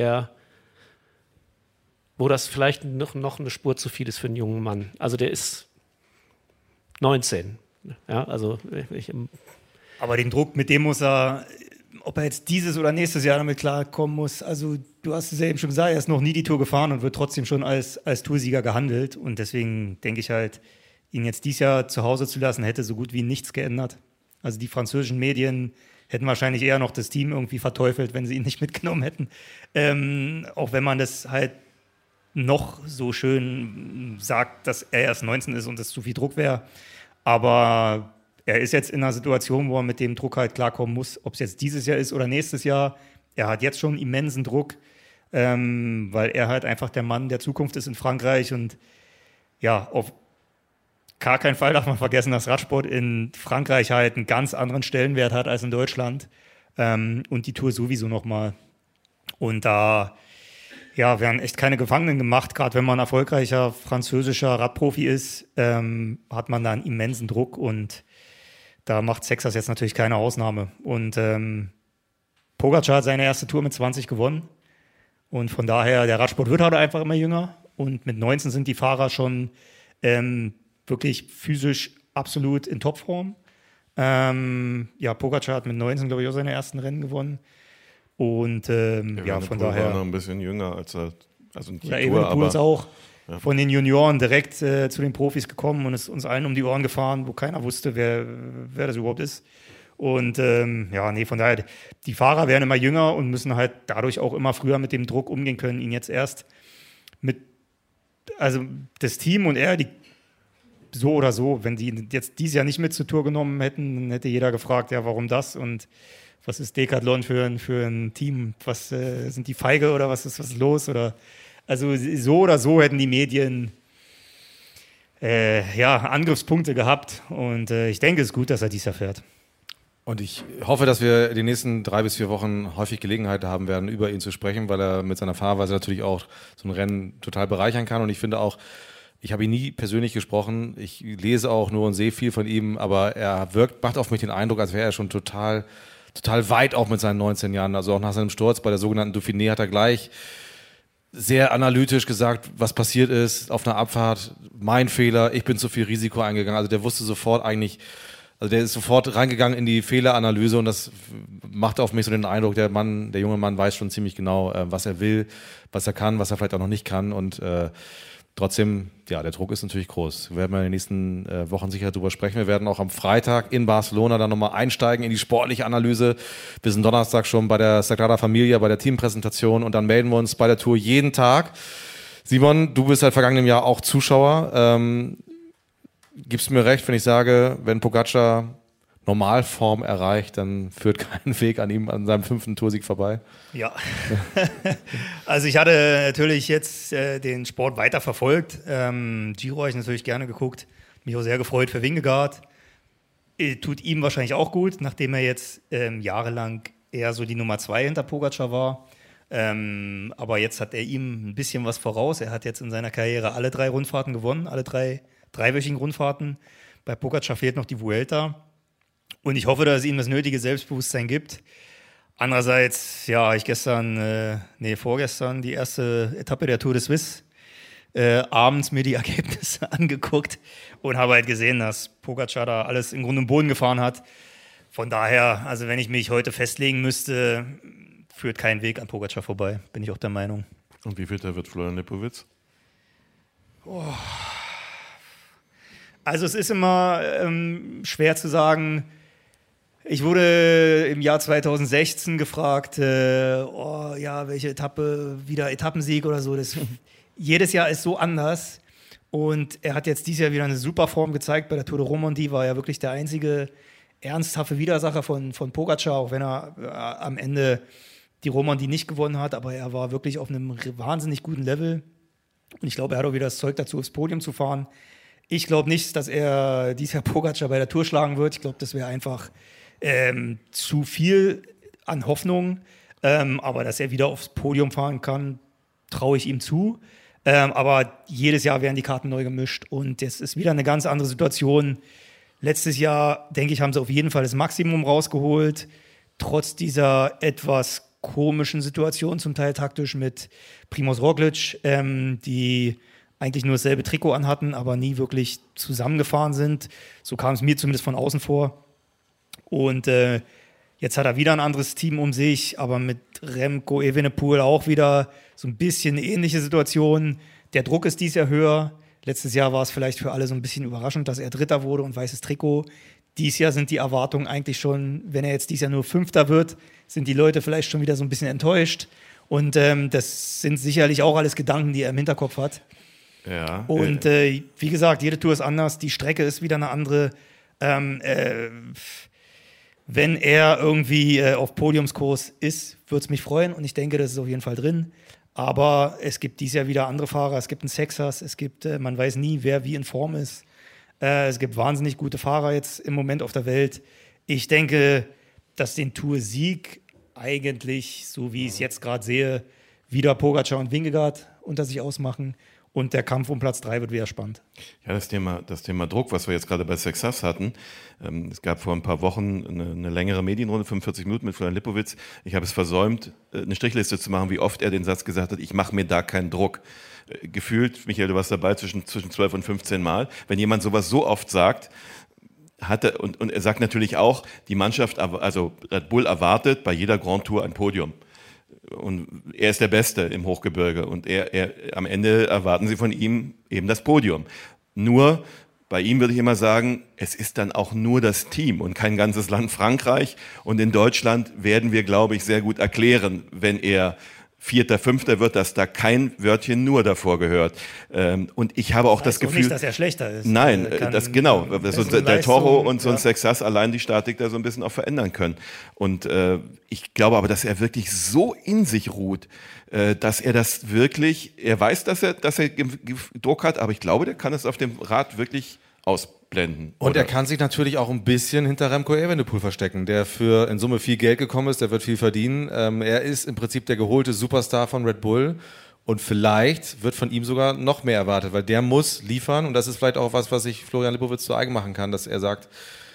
das vielleicht noch eine Spur zu viel ist für einen jungen Mann. Also der ist 19. Ja, also aber den Druck, mit dem muss er, ob er jetzt dieses oder nächstes Jahr damit klarkommen muss, also du hast es ja eben schon gesagt, er ist noch nie die Tour gefahren und wird trotzdem schon als Toursieger gehandelt und deswegen denke ich halt, ihn jetzt dieses Jahr zu Hause zu lassen, hätte so gut wie nichts geändert. Also die französischen Medien hätten wahrscheinlich eher noch das Team irgendwie verteufelt, wenn sie ihn nicht mitgenommen hätten. Auch wenn man das halt noch so schön sagt, dass er erst 19 ist und es zu viel Druck wäre. Aber er ist jetzt in einer Situation, wo er mit dem Druck halt klarkommen muss, ob es jetzt dieses Jahr ist oder nächstes Jahr. Er hat jetzt schon immensen Druck, weil er halt einfach der Mann der Zukunft ist in Frankreich. Und ja, auf gar keinen Fall darf man vergessen, dass Radsport in Frankreich halt einen ganz anderen Stellenwert hat als in Deutschland. Und die Tour sowieso nochmal. Und da werden echt keine Gefangenen gemacht. Gerade wenn man erfolgreicher französischer Radprofi ist, hat man da einen immensen Druck. Und da macht Sexas jetzt natürlich keine Ausnahme. Und Pogačar hat seine erste Tour mit 20 gewonnen. Und von daher, der Radsport wird halt einfach immer jünger. Und mit 19 sind die Fahrer schon wirklich physisch absolut in Topform. Pogačar hat mit 19, glaube ich, auch seine ersten Rennen gewonnen. Und von daher war noch ein bisschen jünger als er. Also ja, Evenepoel ist auch von den Junioren direkt zu den Profis gekommen und ist uns allen um die Ohren gefahren, wo keiner wusste, wer das überhaupt ist. Und von daher, die Fahrer werden immer jünger und müssen halt dadurch auch immer früher mit dem Druck umgehen können, ihn jetzt erst das Team und er, die so oder so, wenn die jetzt dieses Jahr nicht mit zur Tour genommen hätten, dann hätte jeder gefragt, ja, warum das und was ist Decathlon für ein Team? Was sind die feige oder was ist los? Also so oder so hätten die Medien Angriffspunkte gehabt und ich denke, es ist gut, dass er dies Jahr fährt. Und ich hoffe, dass wir die nächsten 3 bis 4 Wochen häufig Gelegenheit haben werden, über ihn zu sprechen, weil er mit seiner Fahrweise natürlich auch so ein Rennen total bereichern kann. Und ich finde auch, ich habe ihn nie persönlich gesprochen, ich lese auch nur und sehe viel von ihm, aber er macht auf mich den Eindruck, als wäre er schon total weit auch mit seinen 19 Jahren. Also auch nach seinem Sturz bei der sogenannten Dauphiné hat er gleich sehr analytisch gesagt, was passiert ist auf einer Abfahrt. Mein Fehler, ich bin zu viel Risiko eingegangen. Also der wusste sofort eigentlich, also der ist sofort reingegangen in die Fehleranalyse und das macht auf mich so den Eindruck, der junge Mann weiß schon ziemlich genau, was er will, was er kann, was er vielleicht auch noch nicht kann und trotzdem, ja, der Druck ist natürlich groß. Wir werden in den nächsten Wochen sicher darüber sprechen. Wir werden auch am Freitag in Barcelona dann nochmal einsteigen in die sportliche Analyse. Wir sind Donnerstag schon bei der Sagrada Familia, bei der Teampräsentation und dann melden wir uns bei der Tour jeden Tag. Simon, du bist seit vergangenem Jahr auch Zuschauer. Gibst mir recht, wenn ich sage, wenn Pogačar Normalform erreicht, dann führt kein Weg an ihm, an seinem 5. Toursieg vorbei? Ja, also ich hatte natürlich jetzt den Sport weiter verfolgt. Giro habe ich natürlich gerne geguckt. Mich auch sehr gefreut für Vingegaard. Tut ihm wahrscheinlich auch gut, nachdem er jetzt jahrelang eher so die Nummer 2 hinter Pogačar war. Aber jetzt hat er ihm ein bisschen was voraus. Er hat jetzt in seiner Karriere alle 3 Rundfahrten gewonnen, alle 3-wöchigen Rundfahrten. Bei Pogačar fehlt noch die Vuelta. Und ich hoffe, dass es ihm das nötige Selbstbewusstsein gibt. Andererseits, ja, ich vorgestern die erste Etappe der Tour de Suisse abends mir die Ergebnisse angeguckt und habe halt gesehen, dass Pogačar da alles in Grund und Boden gefahren hat. Von daher, also wenn ich mich heute festlegen müsste, führt kein Weg an Pogačar vorbei, bin ich auch der Meinung. Und wie Vierter wird Florian Lipowitz? Also es ist immer schwer zu sagen. Ich wurde im Jahr 2016 gefragt, welche Etappe, wieder Etappensieg oder so. Jedes Jahr ist so anders. Und er hat jetzt dieses Jahr wieder eine super Form gezeigt. Bei der Tour de Romandie war er wirklich der einzige ernsthafte Widersacher von Pogačar, auch wenn er am Ende die Romandie nicht gewonnen hat. Aber er war wirklich auf einem wahnsinnig guten Level. Und ich glaube, er hat auch wieder das Zeug dazu, aufs Podium zu fahren. Ich glaube nicht, dass er dieses Jahr Pogačar bei der Tour schlagen wird. Ich glaube, das wäre einfach zu viel an Hoffnung. Aber dass er wieder aufs Podium fahren kann, traue ich ihm zu. Aber jedes Jahr werden die Karten neu gemischt. Und es ist wieder eine ganz andere Situation. Letztes Jahr, denke ich, haben sie auf jeden Fall das Maximum rausgeholt. Trotz dieser etwas komischen Situation, zum Teil taktisch mit Primož Roglič, die eigentlich nur dasselbe Trikot anhatten, aber nie wirklich zusammengefahren sind. So kam es mir zumindest von außen vor. Und jetzt hat er wieder ein anderes Team um sich, aber mit Remco Evenepoel auch wieder so ein bisschen eine ähnliche Situation. Der Druck ist dieses Jahr höher. Letztes Jahr war es vielleicht für alle so ein bisschen überraschend, dass er Dritter wurde und weißes Trikot. Dieses Jahr sind die Erwartungen eigentlich schon, wenn er jetzt dieses Jahr nur Fünfter wird, sind die Leute vielleicht schon wieder so ein bisschen enttäuscht. Und das sind sicherlich auch alles Gedanken, die er im Hinterkopf hat. Ja. Und wie gesagt, jede Tour ist anders, die Strecke ist wieder eine andere. Wenn er irgendwie auf Podiumskurs ist, würde es mich freuen und ich denke, das ist auf jeden Fall drin. Aber es gibt dieses Jahr wieder andere Fahrer, es gibt einen Sexas, man weiß nie, wer wie in Form ist. Es gibt wahnsinnig gute Fahrer jetzt im Moment auf der Welt. Ich denke, dass den Tour-Sieg eigentlich, so wie ich es jetzt gerade sehe, wieder Pogačar und Vingegaard unter sich ausmachen. Und der Kampf um Platz 3 wird wieder spannend. Ja, das Thema Druck, was wir jetzt gerade bei Sexas hatten. Es gab vor ein paar Wochen eine längere Medienrunde, 45 Minuten mit Florian Lipowitz. Ich habe es versäumt, eine Strichliste zu machen, wie oft er den Satz gesagt hat, ich mache mir da keinen Druck. Gefühlt, Michael, du warst dabei, zwischen 12 und 15 Mal. Wenn jemand sowas so oft sagt, und er sagt natürlich auch, die Mannschaft, also Red Bull erwartet bei jeder Grand Tour ein Podium. Und er ist der Beste im Hochgebirge und am Ende erwarten sie von ihm eben das Podium. Nur bei ihm würde ich immer sagen, es ist dann auch nur das Team und kein ganzes Land Frankreich. Und in Deutschland werden wir, glaube ich, sehr gut erklären, wenn er Vierter, Fünfter wird, dass da kein Wörtchen nur davor gehört. Und ich habe auch das Gefühl... nicht, dass er schlechter ist. Nein, so Del Toro und so ein Sexas allein die Statik da so ein bisschen auch verändern können. Und ich glaube aber, dass er wirklich so in sich ruht, dass er das wirklich... Er weiß, dass er Druck hat, aber ich glaube, der kann es auf dem Rad wirklich ausblenden. Und er kann sich natürlich auch ein bisschen hinter Remco Evenepoel verstecken, der für in Summe viel Geld gekommen ist, der wird viel verdienen. Er ist im Prinzip der geholte Superstar von Red Bull und vielleicht wird von ihm sogar noch mehr erwartet, weil der muss liefern und das ist vielleicht auch was sich Florian Lipowitz zu eigen machen kann, dass er sagt,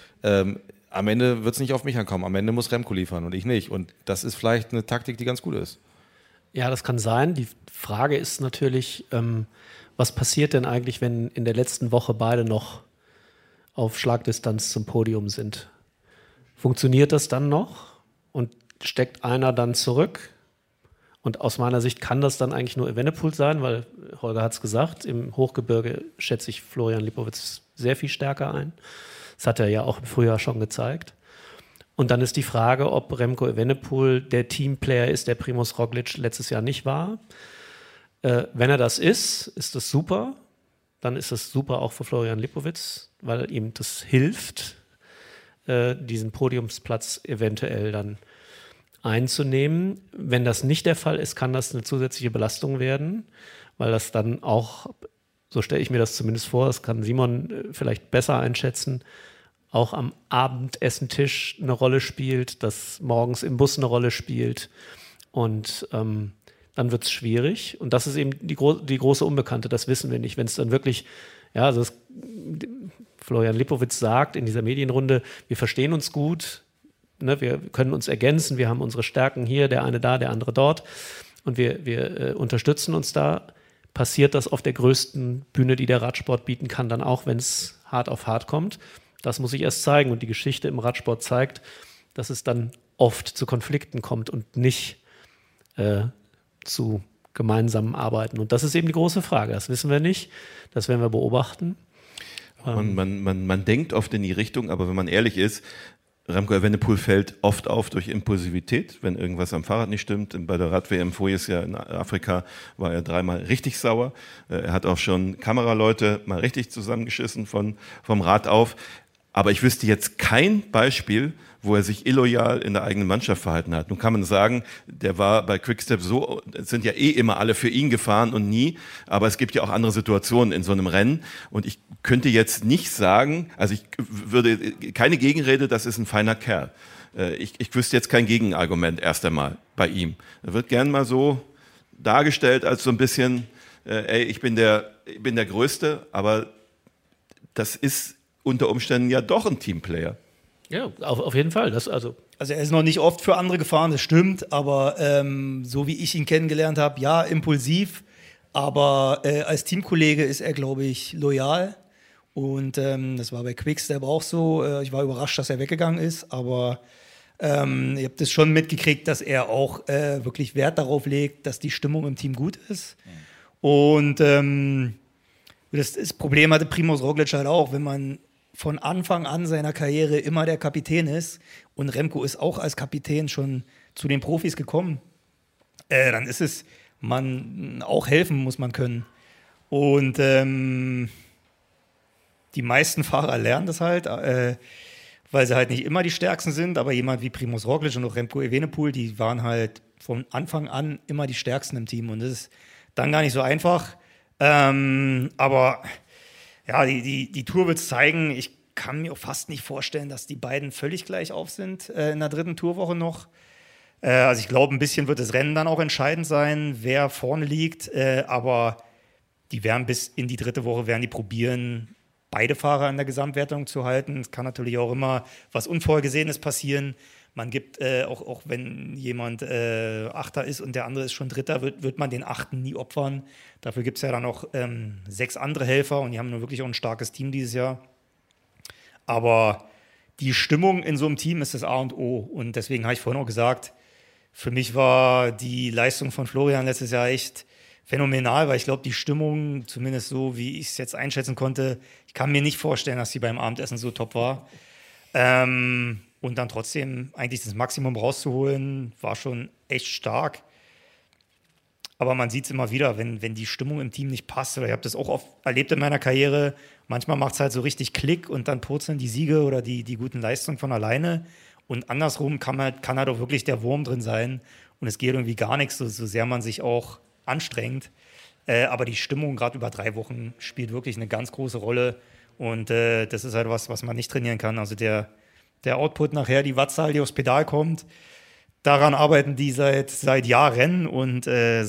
am Ende wird es nicht auf mich ankommen, am Ende muss Remco liefern und ich nicht. Und das ist vielleicht eine Taktik, die ganz gut ist. Ja, das kann sein. Die Frage ist natürlich, was passiert denn eigentlich, wenn in der letzten Woche beide noch auf Schlagdistanz zum Podium sind? Funktioniert das dann noch und steckt einer dann zurück? Und aus meiner Sicht kann das dann eigentlich nur Evenepoel sein, weil Holger hat es gesagt, im Hochgebirge schätze ich Florian Lipowitz sehr viel stärker ein. Das hat er ja auch im Frühjahr schon gezeigt. Und dann ist die Frage, ob Remco Evenepoel der Teamplayer ist, der Primož Roglič letztes Jahr nicht war. Wenn er das ist das super. Dann ist das super auch für Florian Lipowitz, weil ihm das hilft, diesen Podiumsplatz eventuell dann einzunehmen. Wenn das nicht der Fall ist, kann das eine zusätzliche Belastung werden, weil das dann auch, so stelle ich mir das zumindest vor, das kann Simon vielleicht besser einschätzen, auch am Abendessentisch eine Rolle spielt, das morgens im Bus eine Rolle spielt und dann wird es schwierig. Und das ist eben die große Unbekannte, das wissen wir nicht. Wenn es dann wirklich, ja, also Florian Lipowitz sagt in dieser Medienrunde, wir verstehen uns gut, wir können uns ergänzen, wir haben unsere Stärken hier, der eine da, der andere dort und wir unterstützen uns da. Passiert das auf der größten Bühne, die der Radsport bieten kann, dann auch, wenn es hart auf hart kommt? Das muss ich erst zeigen und die Geschichte im Radsport zeigt, dass es dann oft zu Konflikten kommt und nicht zu gemeinsamen Arbeiten. Und das ist eben die große Frage. Das wissen wir nicht, das werden wir beobachten. Man denkt oft in die Richtung, aber wenn man ehrlich ist, Remco Evenepoel fällt oft auf durch Impulsivität, wenn irgendwas am Fahrrad nicht stimmt. Bei der Rad-WM voriges Jahr in Afrika war er 3-mal richtig sauer. Er hat auch schon Kameraleute mal richtig zusammengeschissen vom Rad auf. Aber ich wüsste jetzt kein Beispiel, wo er sich illoyal in der eigenen Mannschaft verhalten hat. Nun kann man sagen, der war bei Quickstep so, es sind ja immer alle für ihn gefahren und nie, aber es gibt ja auch andere Situationen in so einem Rennen und ich könnte jetzt nicht sagen, also ich würde keine Gegenrede, das ist ein feiner Kerl. Ich wüsste jetzt kein Gegenargument erst einmal bei ihm. Er wird gern mal so dargestellt als so ein bisschen, ich bin der Größte, aber das ist unter Umständen ja doch ein Teamplayer. Ja, auf jeden Fall. Also er ist noch nicht oft für andere gefahren, das stimmt, aber so wie ich ihn kennengelernt habe, ja, impulsiv, aber als Teamkollege ist er, glaube ich, loyal und das war bei Quickstep auch so. Ich war überrascht, dass er weggegangen ist, aber ihr habt es schon mitgekriegt, dass er auch wirklich Wert darauf legt, dass die Stimmung im Team gut ist. Und das Problem hatte Primož Roglič halt auch, wenn man von Anfang an seiner Karriere immer der Kapitän ist und Remco ist auch als Kapitän schon zu den Profis gekommen, dann ist es, man auch helfen muss man können. Und die meisten Fahrer lernen das halt, weil sie halt nicht immer die Stärksten sind, aber jemand wie Primož Roglič und auch Remco Evenepoel, die waren halt von Anfang an immer die Stärksten im Team und das ist dann gar nicht so einfach. Aber ja, die Tour wird es zeigen. Ich kann mir auch fast nicht vorstellen, dass die beiden völlig gleich auf sind in der dritten Tourwoche noch. Also ich glaube, ein bisschen wird das Rennen dann auch entscheidend sein, wer vorne liegt. Aber die werden bis in die dritte Woche werden die probieren, beide Fahrer in der Gesamtwertung zu halten. Es kann natürlich auch immer was Unvorhergesehenes passieren. Man gibt, auch wenn jemand Achter ist und der andere ist schon Dritter, wird man den Achten nie opfern. Dafür gibt es ja dann noch 6 andere Helfer und die haben nur wirklich auch ein starkes Team dieses Jahr. Aber die Stimmung in so einem Team ist das A und O. Und deswegen habe ich vorhin auch gesagt, für mich war die Leistung von Florian letztes Jahr echt phänomenal, weil ich glaube, die Stimmung, zumindest so, wie ich es jetzt einschätzen konnte, ich kann mir nicht vorstellen, dass sie beim Abendessen so top war. Und dann trotzdem eigentlich das Maximum rauszuholen, war schon echt stark. Aber man sieht es immer wieder, wenn die Stimmung im Team nicht passt, oder ich habe das auch oft erlebt in meiner Karriere, manchmal macht es halt so richtig Klick und dann purzeln die Siege oder die guten Leistungen von alleine. Und andersrum kann halt auch wirklich der Wurm drin sein und es geht irgendwie gar nichts, so sehr man sich auch anstrengt. Aber die Stimmung gerade über 3 Wochen spielt wirklich eine ganz große Rolle und das ist halt was man nicht trainieren kann. Also der Output nachher, die Wattzahl, die aufs Pedal kommt, daran arbeiten die seit Jahren und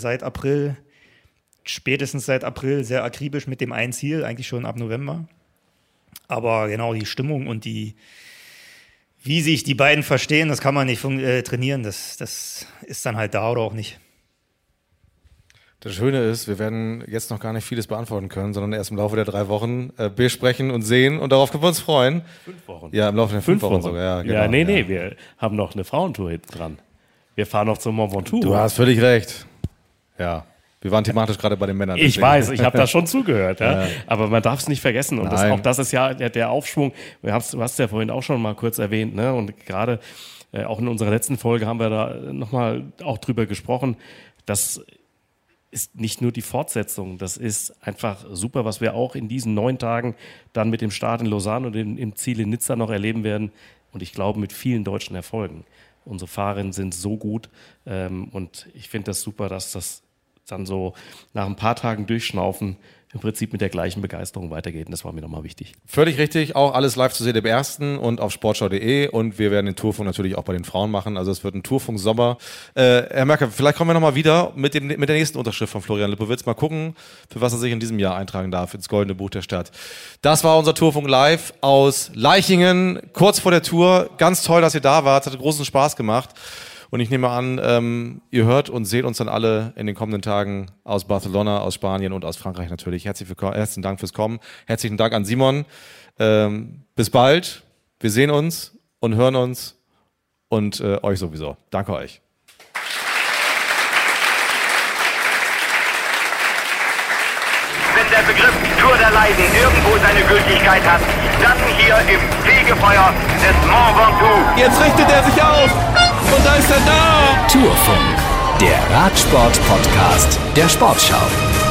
spätestens seit April sehr akribisch mit dem einen Ziel, eigentlich schon ab November. Aber genau, die Stimmung und wie sich die beiden verstehen, das kann man nicht trainieren, das ist dann halt da oder auch nicht. Das Schöne ist, wir werden jetzt noch gar nicht vieles beantworten können, sondern erst im Laufe der 3 Wochen besprechen und sehen und darauf können wir uns freuen. 5 Wochen. Ja, im Laufe der 5 Wochen sogar. Ja, genau, ja, nee, wir haben noch eine Frauentour hinten dran. Wir fahren noch zum Mont Ventoux. Du hast völlig recht. Ja, wir waren thematisch gerade bei den Männern. Ich weiß, ich habe da schon zugehört. Ja. Aber man darf es nicht vergessen. Und auch das ist ja der Aufschwung. Du hast es ja vorhin auch schon mal kurz erwähnt. Ne? Und gerade auch in unserer letzten Folge haben wir da nochmal auch drüber gesprochen, dass ist nicht nur die Fortsetzung, das ist einfach super, was wir auch in diesen 9 Tagen dann mit dem Start in Lausanne und im Ziel in Nizza noch erleben werden und ich glaube mit vielen deutschen Erfolgen. Unsere Fahrerinnen sind so gut und ich finde das super, dass das dann so nach ein paar Tagen Durchschnaufen im Prinzip mit der gleichen Begeisterung weitergeht. Und das war mir nochmal wichtig. Völlig richtig, auch alles live zu sehen im Ersten und auf sportschau.de und wir werden den Tourfunk natürlich auch bei den Frauen machen, also es wird ein Tourfunk-Sommer. Herr Merker, vielleicht kommen wir nochmal wieder mit der nächsten Unterschrift von Florian Lipowitz, mal gucken, für was er sich in diesem Jahr eintragen darf, ins Goldene Buch der Stadt. Das war unser Tourfunk live aus Leichingen, kurz vor der Tour, ganz toll, dass ihr da wart, hat großen Spaß gemacht. Und ich nehme an, ihr hört und seht uns dann alle in den kommenden Tagen aus Barcelona, aus Spanien und aus Frankreich natürlich. Herzlichen Dank fürs Kommen. Herzlichen Dank an Simon. Bis bald. Wir sehen uns und hören uns und euch sowieso. Danke euch. Wenn der Begriff Tour der Leiden irgendwo seine Gültigkeit hat, dann hier im Fegefeuer des Mont Ventoux. Jetzt richtet er sich auf und da ist er da. Tourfunk, der Radsport-Podcast der Sportschau.